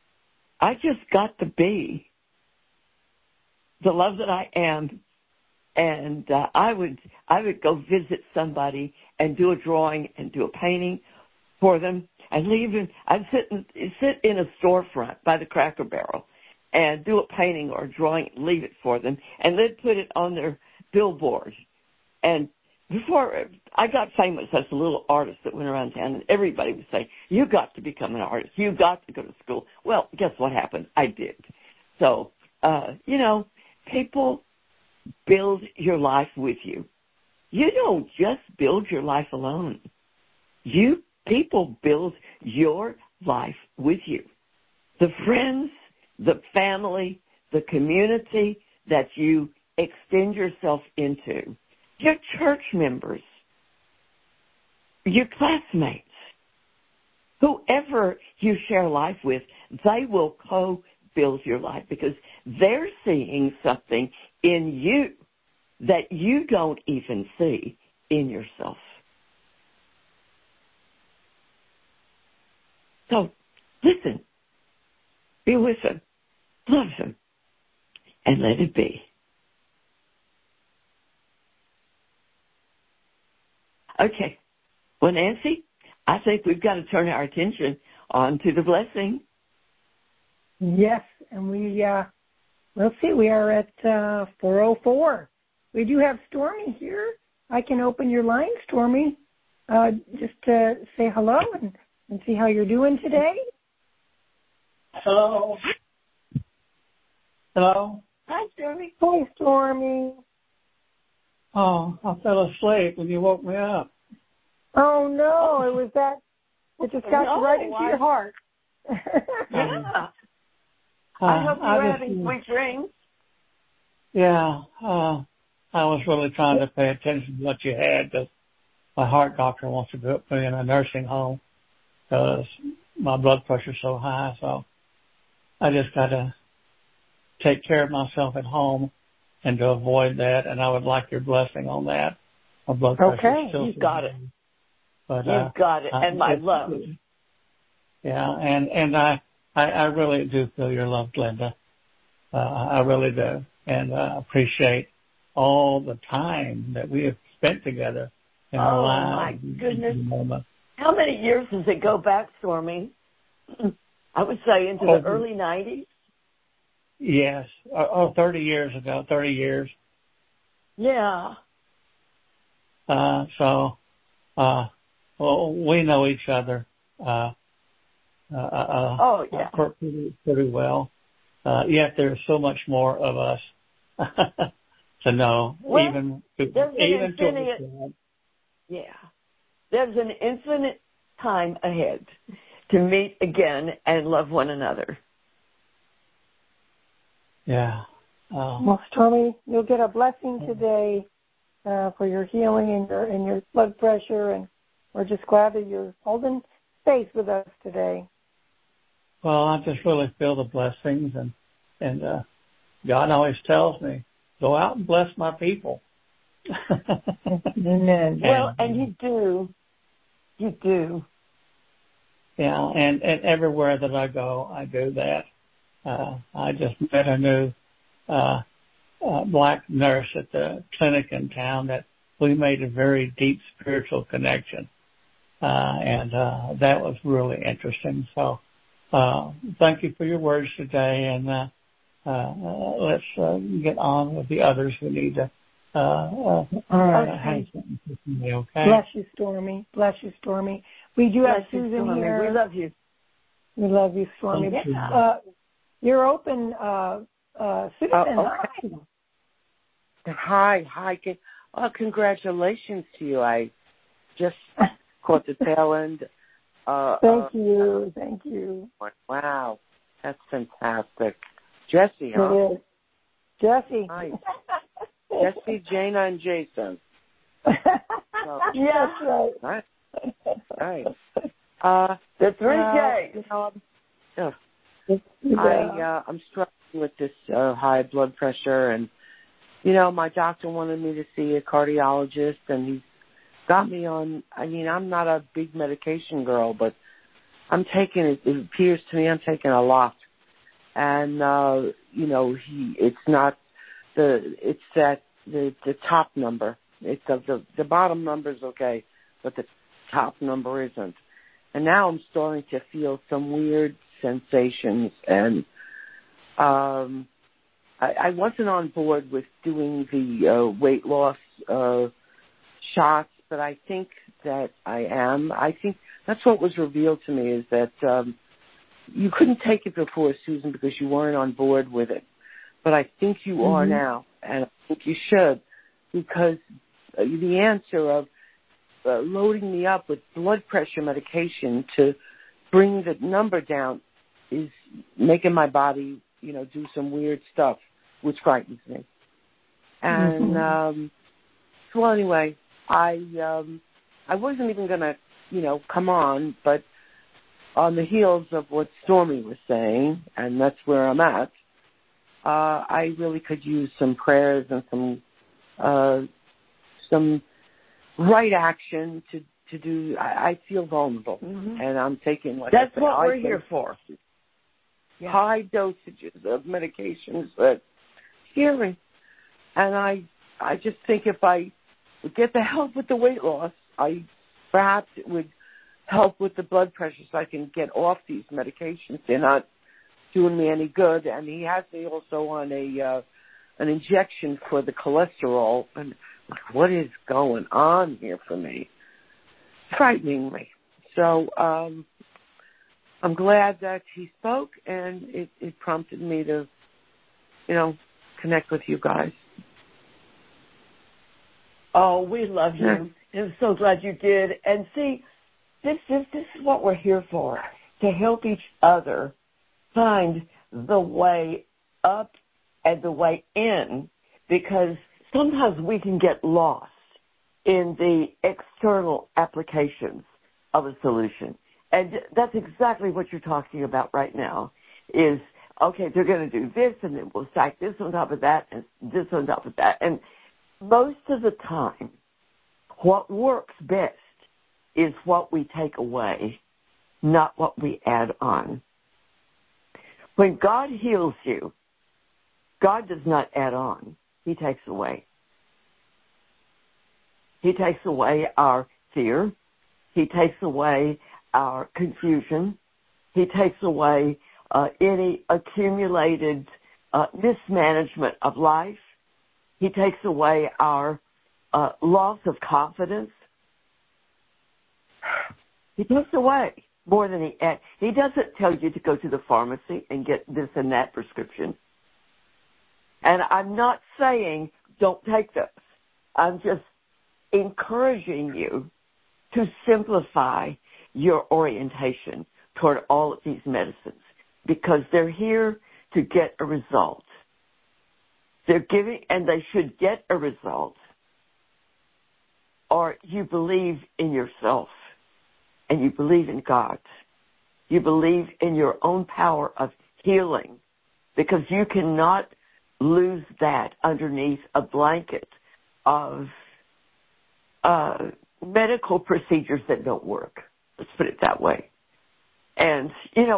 S2: just got to be the love that I am and I would go visit somebody and do a drawing and do a painting for them, and I'd sit in a storefront by the Cracker Barrel and do a painting or a drawing and leave it for them, and they'd put it on their billboard. And before I got famous as a little artist that went around town, and everybody would say, "You got to become an artist. You got to go to school." Well, guess what happened? I did. So, people build your life with you. You don't just build your life alone. People build your life with you. The friends, the family, the community that you extend yourself into, your church members, your classmates, whoever you share life with, they will co-build your life because they're seeing something in you that you don't even see in yourself. So, listen, be with him, love him, and let it be. Okay. Well, Nancy, I think we've got to turn our attention on to the blessing.
S1: Yes, and let's see, we are at 4:04. We do have Stormy here. I can open your line, Stormy, just to say hello and see how you're doing today.
S3: Hello. Hello.
S2: Hi, Stormy.
S1: Hi, Stormy.
S3: Oh, I fell asleep when you woke me up.
S1: Oh, no, it was that. It just got right into your heart.
S2: Yeah. I hope you're having sweet dreams.
S3: Yeah. I was really trying to pay attention to what you had because my heart doctor wants to put me in a nursing home because my blood pressure's so high. So I just got to take care of myself at home and to avoid that. And I would like your blessing on that. My blood pressure still.
S2: You've got it.
S3: But,
S2: you've got it. And my love.
S3: Yeah. And I really do feel your love, Glenda. I really do. And I appreciate all the time that we have spent together in our lives.
S2: Oh, my goodness. How many years does it go back, Stormy? I would say into the early 90s.
S3: Yes. 30 years ago, 30 years.
S2: Yeah.
S3: Well, we know each other pretty well. Yet there's so much more of us to know.
S2: Well, there's an infinite time ahead to meet again and love one another.
S3: Yeah.
S1: Well, Stormy, you'll get a blessing today for your healing and your blood pressure, and we're just glad that you're holding space with us today.
S3: Well, I just really feel the blessings, and God always tells me, go out and bless my people.
S1: Amen.
S2: Well, and you do. You do.
S3: Yeah, and everywhere that I go, I do that. I just met a new black nurse at the clinic in town that we made a very deep spiritual connection. And that was really interesting. So thank you for your words today, and let's get on with the others who need to
S1: all right.
S3: have something to say, okay?
S1: Bless you, Stormy. Bless you, Stormy. We do have Susan here.
S2: We love you.
S1: We love you, Stormy.
S2: Yeah.
S1: You're open, Susan.
S4: Hi. Congratulations to you. I just caught the tail end.
S1: Thank you.
S4: Wow, that's fantastic. Jesse, huh?
S1: It is. Jesse.
S4: Nice. Jesse, Jana, and Jason. So,
S1: yes, right.
S4: Nice.
S2: The three J's.
S4: I'm struggling with this high blood pressure, and my doctor wanted me to see a cardiologist, and he's got me on. I mean, I'm not a big medication girl, but I'm taking it. It appears to me I'm taking a lot, and it's that the top number. It's the bottom number is okay, but the top number isn't. And now I'm starting to feel some weird sensations, and I wasn't on board with doing the weight loss shots, but I think that I am. I think that's what was revealed to me, is that you couldn't take it before, Susan, because you weren't on board with it. But I think you are now, and I think you should, because the answer of loading me up with blood pressure medication to bring the number down is making my body, do some weird stuff, which frightens me. And so anyway, I wasn't even going to, come on, but on the heels of what Stormy was saying, and that's where I'm at, I really could use some prayers and some right action to do. I feel vulnerable, and I'm taking
S2: that's what we're here for.
S4: High dosages of medications that scare me, and I just think if I would get the help with the weight loss, perhaps it would help with the blood pressure, so I can get off these medications. They're not doing me any good, and he has me also on an injection for the cholesterol. And what is going on here for me? Frightening me. So I'm glad that he spoke, and it prompted me to, connect with you guys.
S2: Oh, we love you. I'm so glad you did. And see, this is what we're here for, to help each other find the way up and the way in, because sometimes we can get lost in the external applications of a solution. And that's exactly what you're talking about right now is, okay, they're going to do this, and then we'll stack this on top of that and this on top of that. And most of the time, what works best is what we take away, not what we add on. When God heals you, God does not add on. He takes away. He takes away our fear. He takes away our confusion. He takes away any accumulated mismanagement of life. He takes away our loss of confidence. He takes away more than he adds. He doesn't tell you to go to the pharmacy and get this and that prescription. And I'm not saying don't take those. I'm just encouraging you to simplify your orientation toward all of these medicines, because they're here to get a result. They're giving, and they should get a result, or you believe in yourself and you believe in God. You believe in your own power of healing, because you cannot lose that underneath a blanket of medical procedures that don't work. Let's put it that way. And,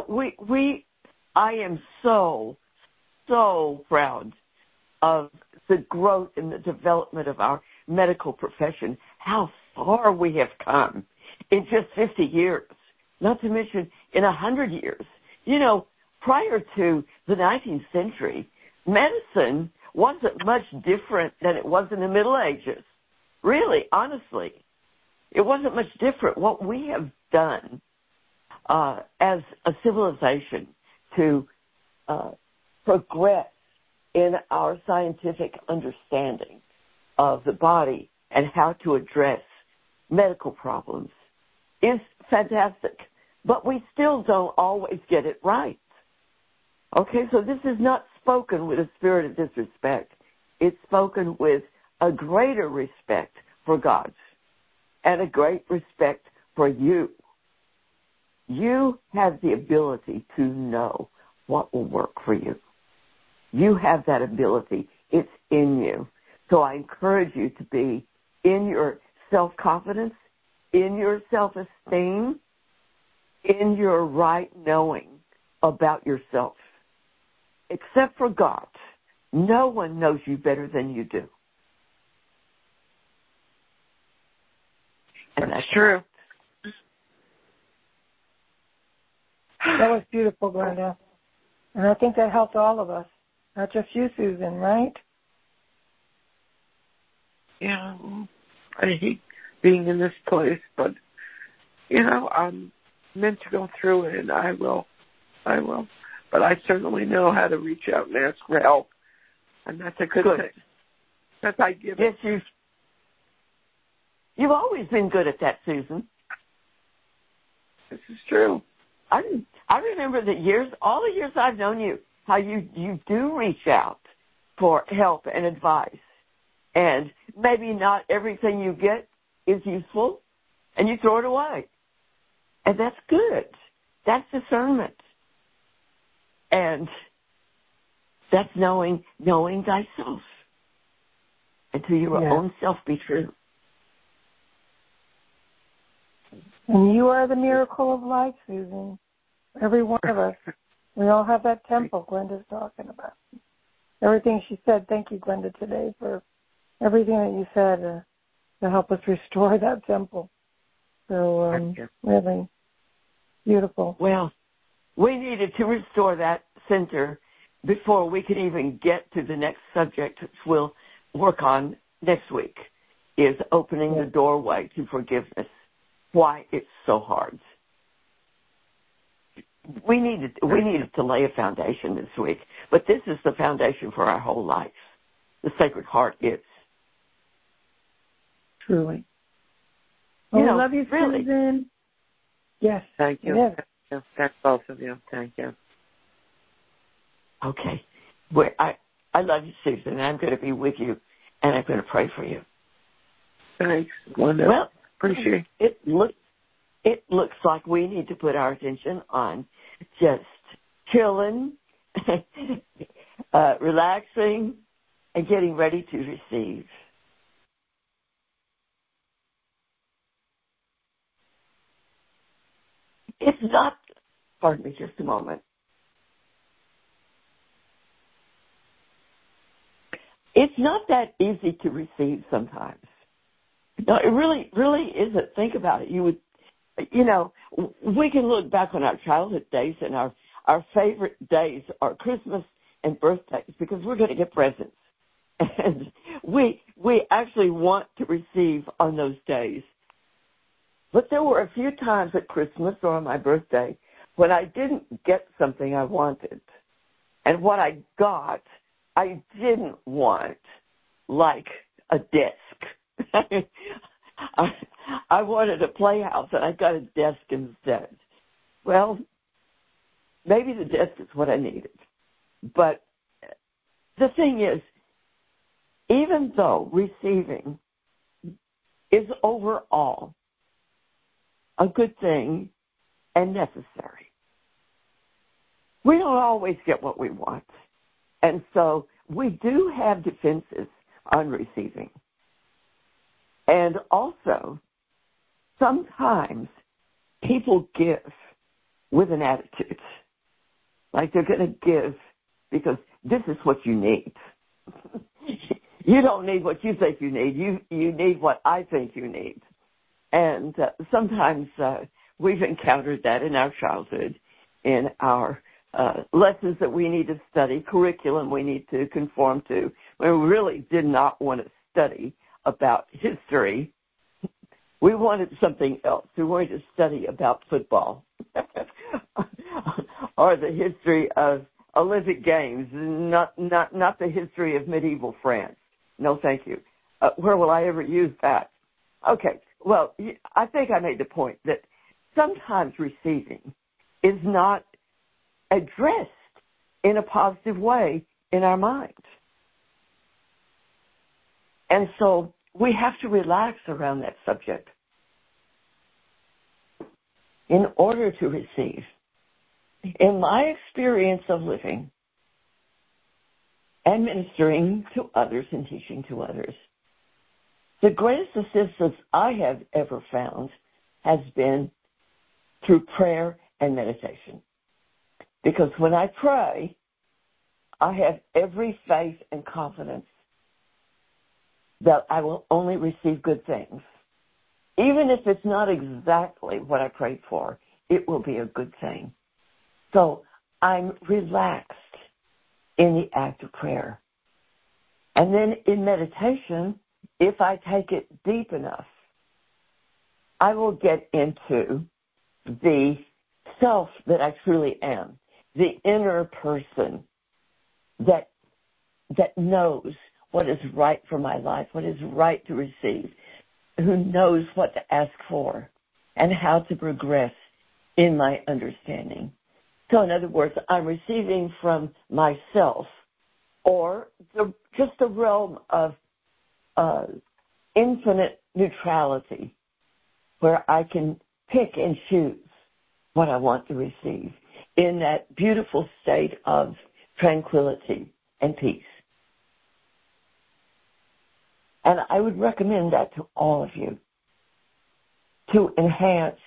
S2: I am so proud of the growth and the development of our medical profession, how far we have come in just 50 years, not to mention in 100 years. Prior to the 19th century, medicine wasn't much different than it was in the Middle Ages. Really, honestly, it wasn't much different. What we have done as a civilization to progress in our scientific understanding of the body and how to address medical problems is fantastic. But we still don't always get it right. Okay, so this is not spoken with a spirit of disrespect. It's spoken with a greater respect for God and a great respect for you. You have the ability to know what will work for you. You have that ability. It's in you. So I encourage you to be in your self-confidence, in your self-esteem, in your right knowing about yourself. Except for God, no one knows you better than you do. And that's
S4: true.
S1: That was beautiful, Glenda. And I think that helped all of us, not just you, Susan, right?
S4: Yeah, I hate being in this place, but, I'm meant to go through it, and I will. But I certainly know how to reach out and ask for help, and that's a good thing. Because I give it.
S2: Yes, you've always been good at that, Susan.
S4: This is true.
S2: I remember all the years I've known you, how you do reach out for help and advice. And maybe not everything you get is useful, and you throw it away. And that's good. That's discernment. And that's knowing thyself. And to your own self be true.
S1: And you are the miracle of life, Susan. Every one of us. We all have that temple Glenda's talking about. Everything she said, thank you, Glenda, today for everything that you said to help us restore that temple. So, really beautiful.
S2: Well, we needed to restore that center before we could even get to the next subject, which we'll work on next week, is opening the doorway to forgiveness. Why it's so hard. We needed to lay a foundation this week, but this is the foundation for our whole life. The Sacred Heart is.
S1: Truly. Well, we love you,
S2: really.
S1: Susan. Yes.
S4: Thank you. Thank both of you. Thank you.
S2: Okay. Well, I love you, Susan, and I'm going to be with you, and I'm going to pray for you.
S4: Thanks, Glenda.
S2: Well,
S4: appreciate
S2: it. It looks like we need to put our attention on just chilling, relaxing, and getting ready to receive. It's not, pardon me just a moment. It's not that easy to receive sometimes. No, it really isn't. Think about it. We can look back on our childhood days, and our favorite days are Christmas and birthdays because we're going to get presents. And we actually want to receive on those days. But there were a few times at Christmas or on my birthday when I didn't get something I wanted. And what I got, I didn't want, like a desk. I wanted a playhouse, and I got a desk instead. Well, maybe the desk is what I needed. But the thing is, even though receiving is overall a good thing and necessary, we don't always get what we want. And so we do have defenses on receiving. And also, sometimes people give with an attitude. Like they're going to give because this is what you need. You don't need what you think you need. You need what I think you need. And sometimes we've encountered that in our childhood, in our lessons that we need to study, curriculum we need to conform to. We really did not want to study about history. We wanted something else. We wanted to study about football or the history of Olympic Games, not the history of medieval France. No, thank you. Where will I ever use that? Okay, well, I think I made the point that sometimes receiving is not addressed in a positive way in our mind. And so we have to relax around that subject in order to receive. In my experience of living and ministering to others and teaching to others, the greatest assistance I have ever found has been through prayer and meditation. Because when I pray, I have every faith and confidence that I will only receive good things. even if it's not exactly what I prayed for, it will be a good thing. So I'm relaxed in the act of prayer. And then in meditation, if I take it deep enough, I will get into the self that I truly am, the inner person that knows what is right for my life, what is right to receive, who knows what to ask for, and how to progress in my understanding. So in other words, I'm receiving from myself, or just the realm of infinite neutrality, where I can pick and choose what I want to receive in that beautiful state of tranquility and peace. And I would recommend that to all of you, to enhance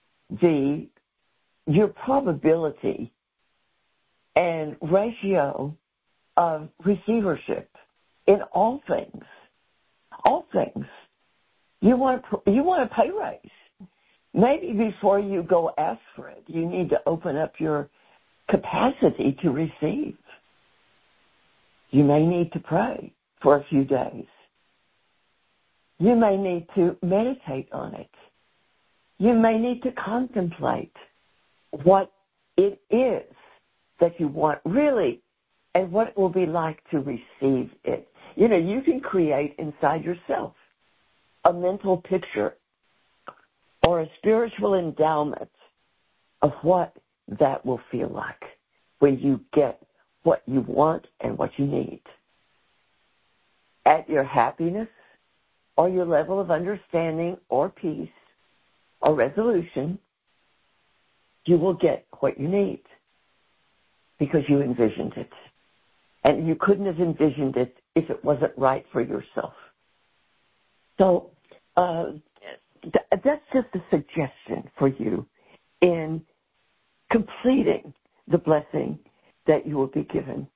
S2: your probability and ratio of receivership in all things. All things. You want a pay raise. Maybe before you go ask for it, you need to open up your capacity to receive. You may need to pray for a few days. You may need to meditate on it. You may need to contemplate what it is that you want really and what it will be like to receive it. You know, you can create inside yourself a mental picture or a spiritual endowment of what that will feel like when you get what you want and what you need. At your happiness or your level of understanding or peace or resolution, you will get what you need because you envisioned it. And you couldn't have envisioned it if it wasn't right for yourself. So that's just a suggestion for you in completing the blessing that you will be given.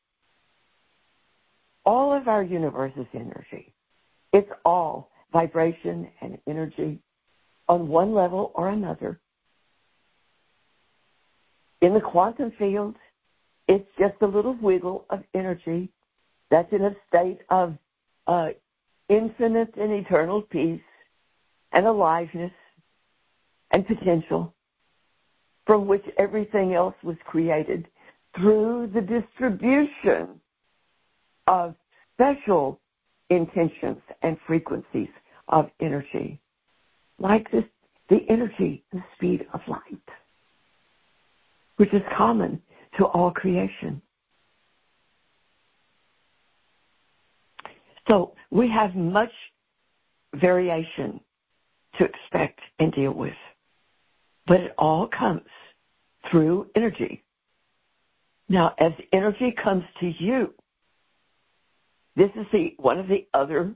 S2: All of our universe is energy. It's all vibration and energy on one level or another. In the quantum field, it's just a little wiggle of energy that's in a state of infinite and eternal peace and aliveness and potential from which everything else was created through the distribution of special intentions and frequencies of energy, like the energy and speed of light, which is common to all creation. So we have much variation to expect and deal with, but it all comes through energy. Now, as energy comes to you, this is one of the other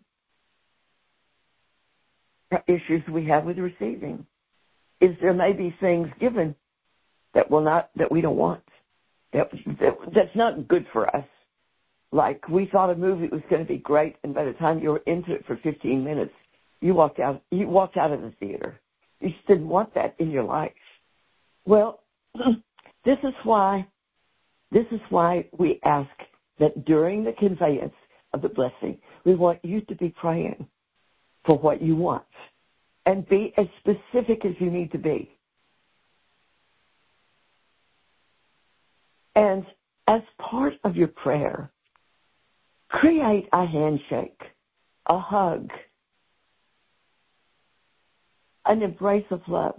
S2: issues we have with receiving, is there may be things given that we don't want. That's not good for us. Like we thought a movie was going to be great, and by the time you were into it for 15 minutes, you walked out of the theater. You just didn't want that in your life. Well, this is why we ask that during the conveyance of the blessing, we want you to be praying for what you want and be as specific as you need to be. And as part of your prayer, create a handshake, a hug, an embrace of love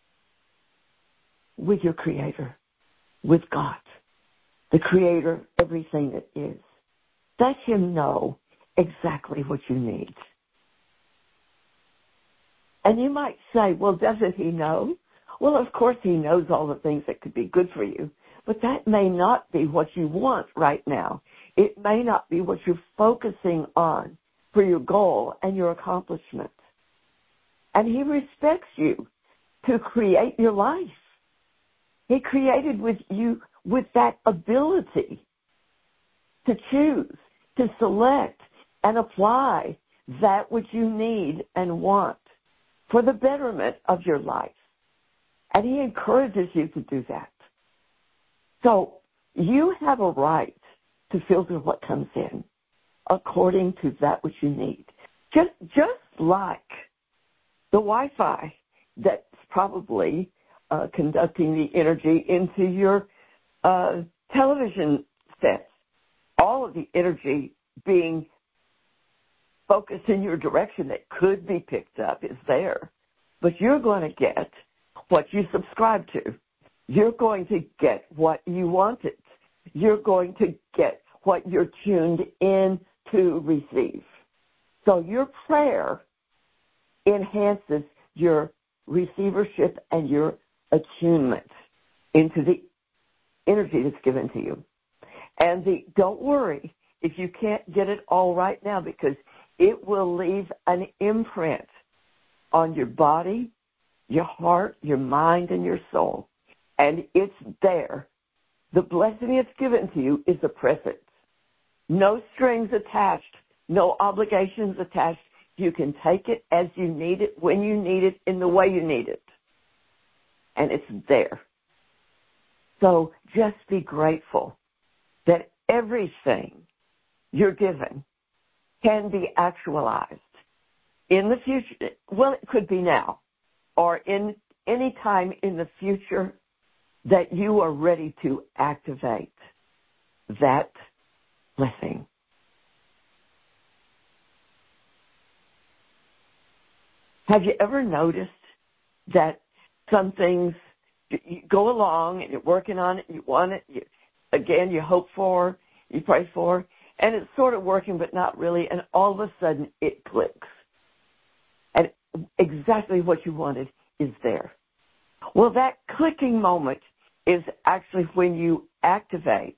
S2: with your Creator, with God, the Creator of everything that is. Let Him know exactly what you need. And you might say, well, doesn't He know? Well, of course He knows all the things that could be good for you, but that may not be what you want right now. It may not be what you're focusing on for your goal and your accomplishment. And He respects you to create your life. He created with you with that ability to choose, to select, and apply that which you need and want for the betterment of your life. And he encourages you to do that. So you have a right to filter what comes in according to that which you need. Just like the Wi-Fi that's probably conducting the energy into your television sets. All of the energy being focused in your direction that could be picked up is there. But you're going to get what you subscribe to. You're going to get what you wanted. You're going to get what you're tuned in to receive. So your prayer enhances your receivership and your attunement into the energy that's given to you. And don't worry if you can't get it all right now, because it will leave an imprint on your body, your heart, your mind, and your soul. And it's there. The blessing that's given to you is a present. No strings attached, no obligations attached. You can take it as you need it, when you need it, in the way you need it. And it's there. So just be grateful that everything you're given can be actualized in the future. Well, it could be now, or in any time in the future that you are ready to activate that blessing. Have you ever noticed that some things, you go along and you're working on it, you want it, you hope for, you pray for, and it's sort of working but not really, and all of a sudden it clicks. And exactly what you wanted is there. Well, that clicking moment is actually when you activate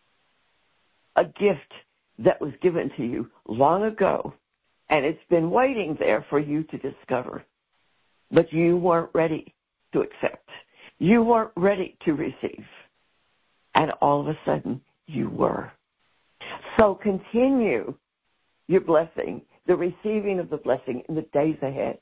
S2: a gift that was given to you long ago, and it's been waiting there for you to discover. But you weren't ready to accept. You weren't ready to receive. And all of a sudden, you were. So continue your blessing, the receiving of the blessing in the days ahead.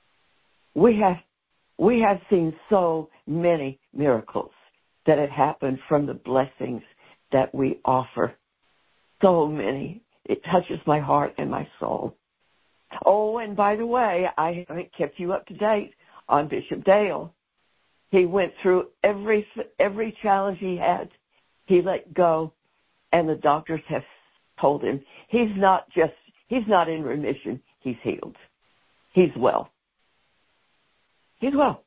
S2: We have seen so many miracles that have happened from the blessings that we offer. So many. It touches my heart and my soul. Oh, and by the way, I haven't kept you up to date on Bishop Dale. He went through every challenge he had. He let go, and the doctors have told him he's not in remission. He's healed. He's well. He's well.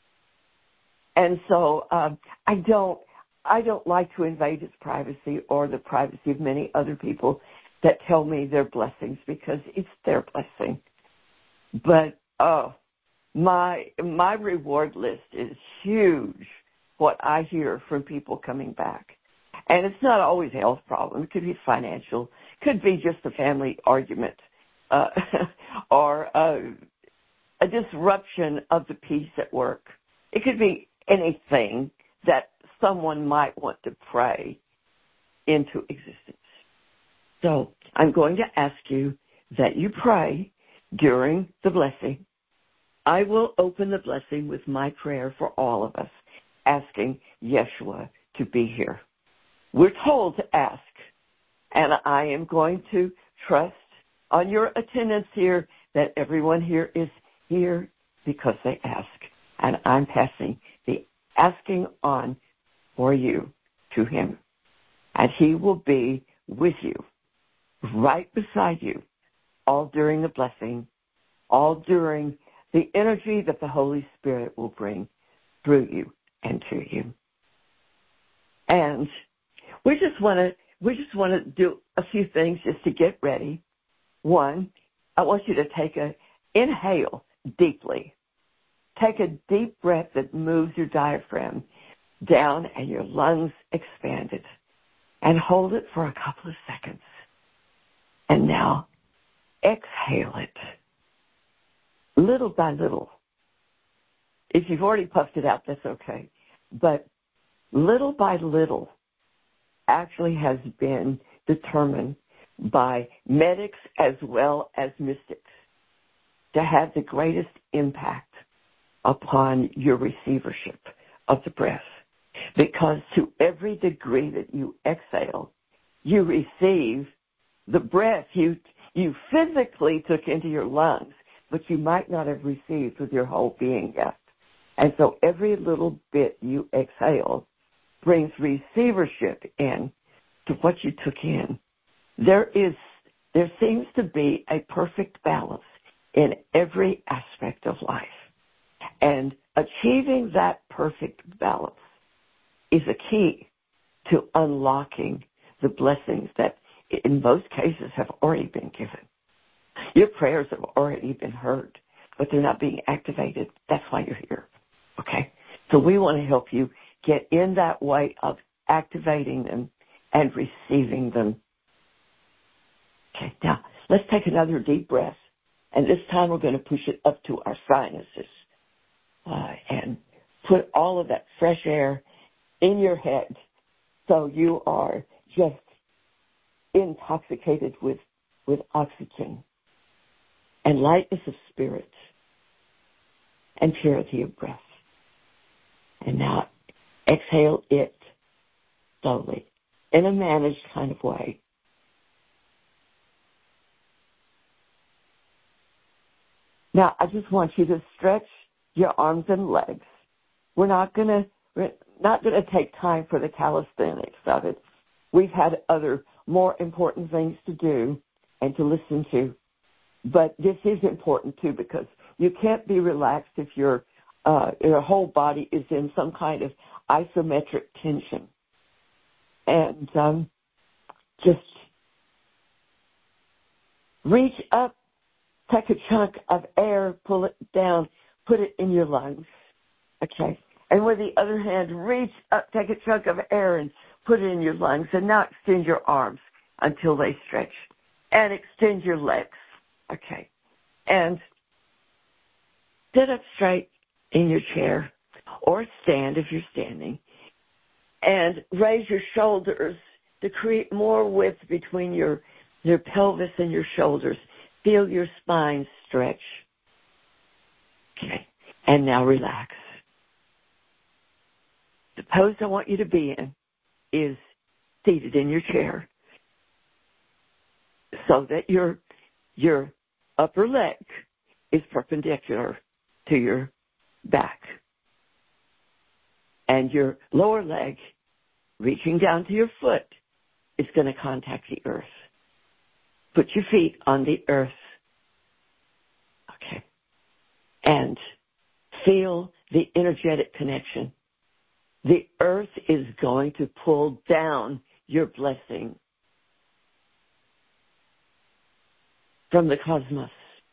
S2: And so I don't like to invade his privacy or the privacy of many other people that tell me their blessings, because it's their blessing. But my reward list is huge, what I hear from people coming back. And it's not always a health problem. It could be financial. It could be just a family argument or a disruption of the peace at work. It could be anything that someone might want to pray into existence. So I'm going to ask you that you pray during the blessing. I will open the blessing with my prayer for all of us, asking Yeshua to be here. We're told to ask, and I am going to trust on your attendance here that everyone here is here because they ask. And I'm passing the asking on for you to him. And he will be with you, right beside you, all during the blessing, all during the energy that the Holy Spirit will bring through you and to you. And we just want to do a few things just to get ready. One, I want you to inhale deeply. Take a deep breath that moves your diaphragm down and your lungs expanded. And hold it for a couple of seconds. And now exhale it, little by little. If you've already puffed it out, that's okay. But little by little actually has been determined by medics as well as mystics. to have the greatest impact upon your receivership of the breath. Because to every degree that you exhale, you receive the breath you physically took into your lungs, but you might not have received with your whole being yet. And so every little bit you exhale brings receivership in to what you took in. There seems to be a perfect balance in every aspect of life. And achieving that perfect balance is a key to unlocking the blessings that in most cases have already been given. Your prayers have already been heard, but they're not being activated. That's why you're here. Okay? So we want to help you get in that way of activating them and receiving them. Okay, now let's take another deep breath. And this time we're going to push it up to our sinuses and put all of that fresh air in your head so you are just intoxicated with oxygen and lightness of spirit and purity of breath. And now exhale it slowly in a managed kind of way. Now, I just want you to stretch your arms and legs. We're not going to take time for the calisthenics of it. We've had other more important things to do and to listen to. But this is important too, because you can't be relaxed if your whole body is in some kind of isometric tension. And just reach up. Take a chunk of air, pull it down, put it in your lungs. Okay? And with the other hand, reach up, take a chunk of air and put it in your lungs. And now extend your arms until they stretch. And extend your legs. Okay? And sit up straight in your chair or stand if you're standing. And raise your shoulders to create more width between your pelvis and your shoulders. Feel your spine stretch. Okay. And now relax. The pose I want you to be in is seated in your chair so that your upper leg is perpendicular to your back. And your lower leg, reaching down to your foot, is going to contact the earth. Put your feet on the earth. Okay. And feel the energetic connection. The earth is going to pull down your blessing from the cosmos,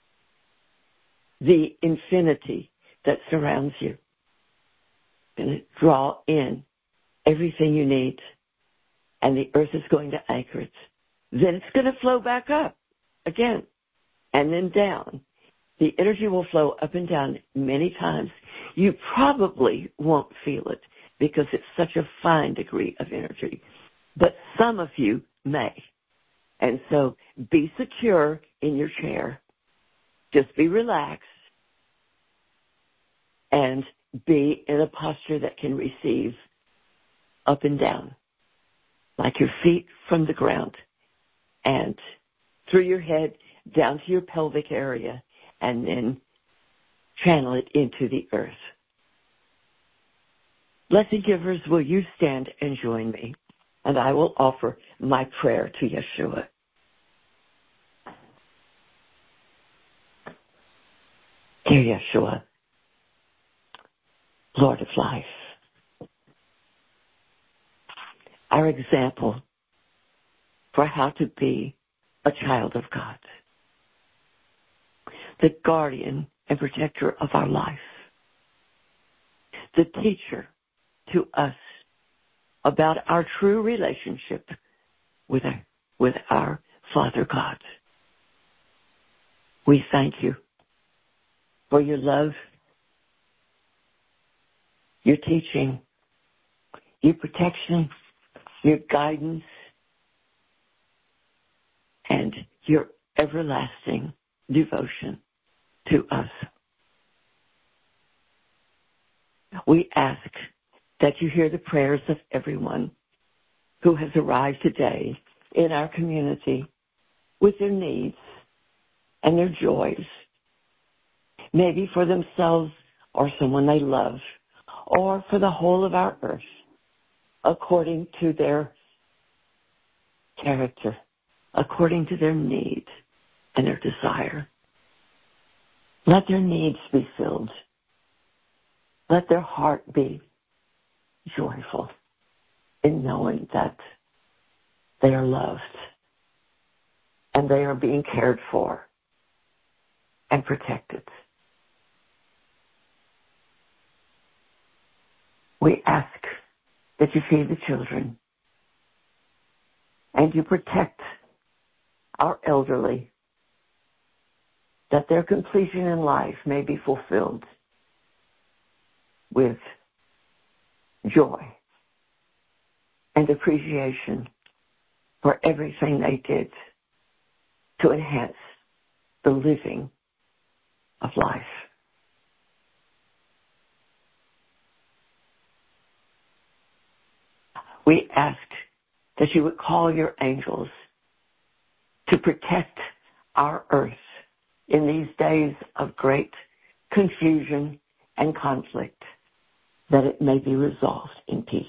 S2: the infinity that surrounds you. Going to draw in everything you need, and the earth is going to anchor it. Then it's going to flow back up again and then down. The energy will flow up and down many times. You probably won't feel it because it's such a fine degree of energy. But some of you may. And so be secure in your chair. Just be relaxed and be in a posture that can receive up and down, like your feet from the ground. And through your head down to your pelvic area, and then channel it into the earth. Blessed givers, will you stand and join me? And I will offer my prayer to Yeshua. Dear Yeshua, Lord of life, our example for how to be a child of God, the guardian and protector of our life, the teacher to us about our true relationship with our Father God. We thank you for your love, your teaching, your protection, your guidance, and your everlasting devotion to us. We ask that you hear the prayers of everyone who has arrived today in our community with their needs and their joys, maybe for themselves or someone they love, or for the whole of our earth, according to their character, according to their need and their desire. Let their needs be filled. Let their heart be joyful in knowing that they are loved and they are being cared for and protected. We ask that you feed the children and you protect our elderly, that their completion in life may be fulfilled with joy and appreciation for everything they did to enhance the living of life. We ask that you would call your angels to protect our earth in these days of great confusion and conflict, that it may be resolved in peace.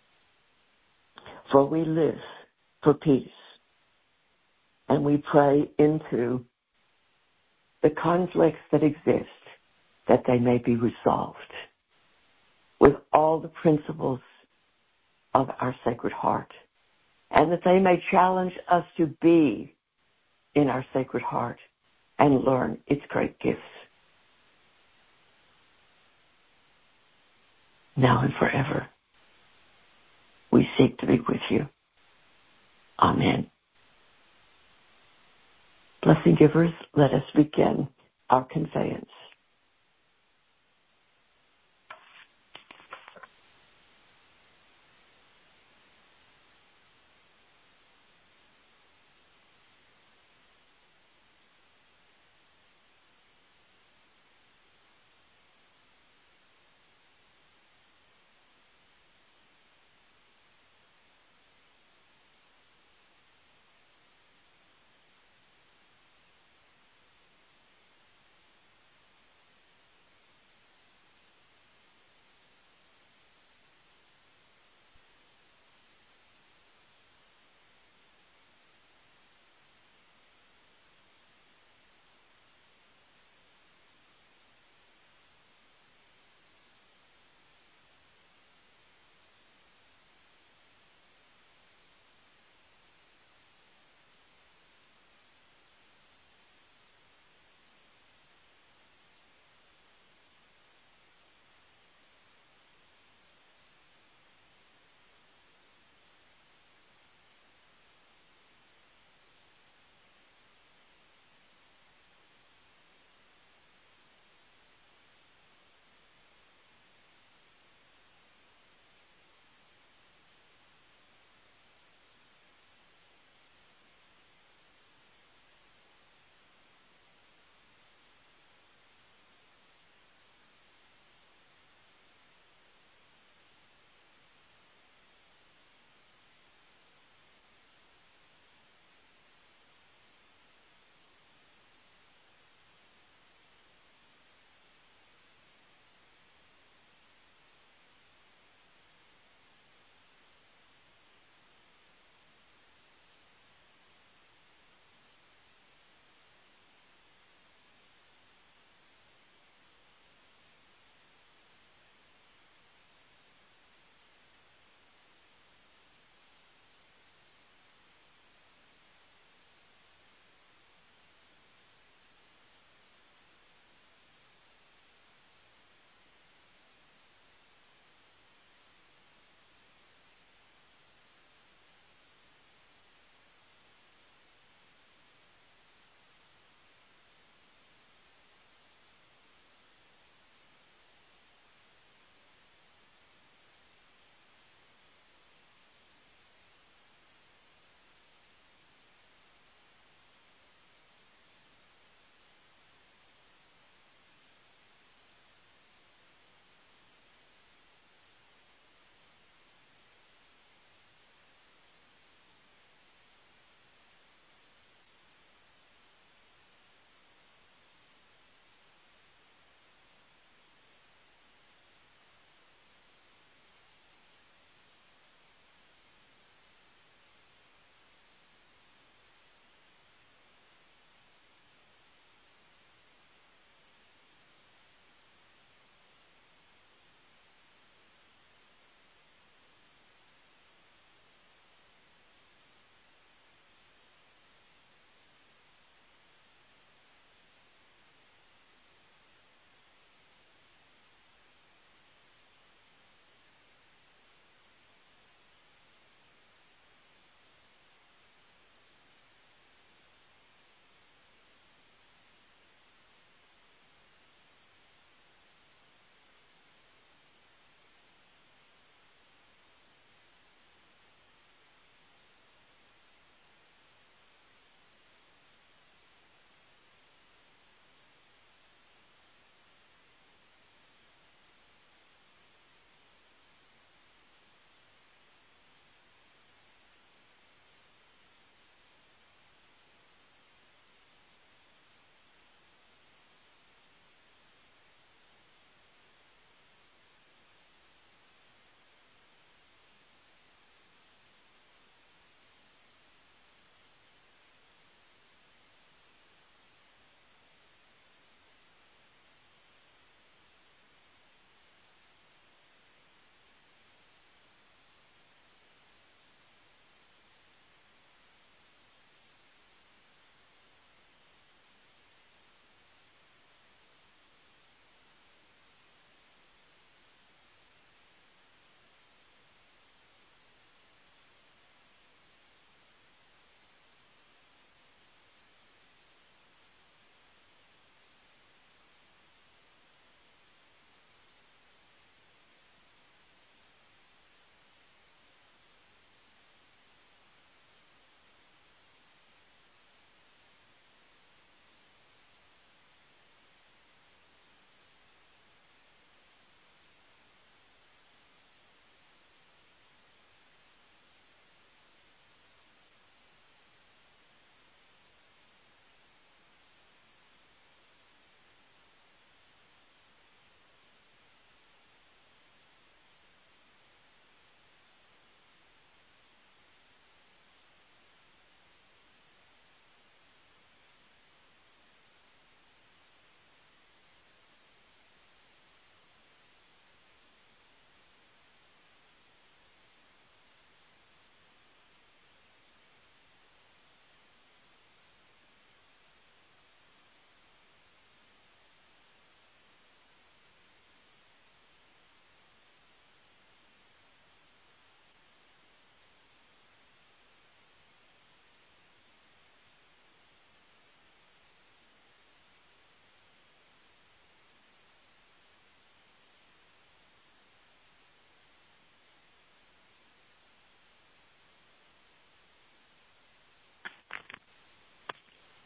S2: For we live for peace, and we pray into the conflicts that exist, that they may be resolved with all the principles of our Sacred Heart, and that they may challenge us to be in our Sacred Heart and learn its great gifts. Now and forever, we seek to be with you. Amen. Blessing givers, let us begin our conveyance.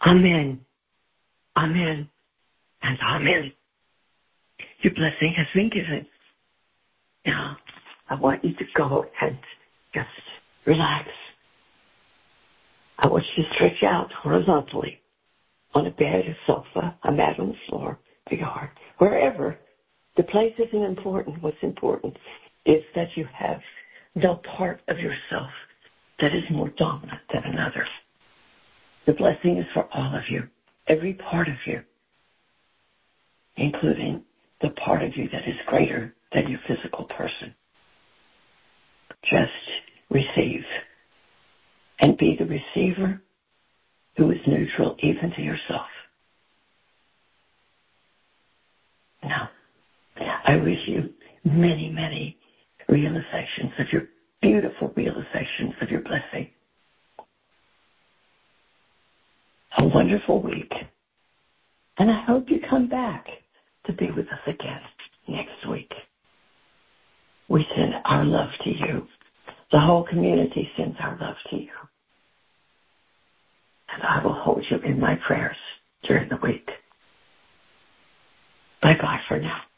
S2: Amen. Amen. And amen. Your blessing has been given. Now, I want you to go and just relax. I want you to stretch out horizontally on a bed, a sofa, a mat on the floor, a yard, wherever. The place isn't important. What's important is that you have no part of yourself that is more dominant than another. The blessing is for all of you, every part of you, including the part of you that is greater than your physical person. Just receive and be the receiver who is neutral even to yourself. Now, I wish you many, many realizations of your beautiful realizations of your blessing. A wonderful week. And I hope you come back to be with us again next week. We send our love to you. The whole community sends our love to you. And I will hold you in my prayers during the week. Bye-bye for now.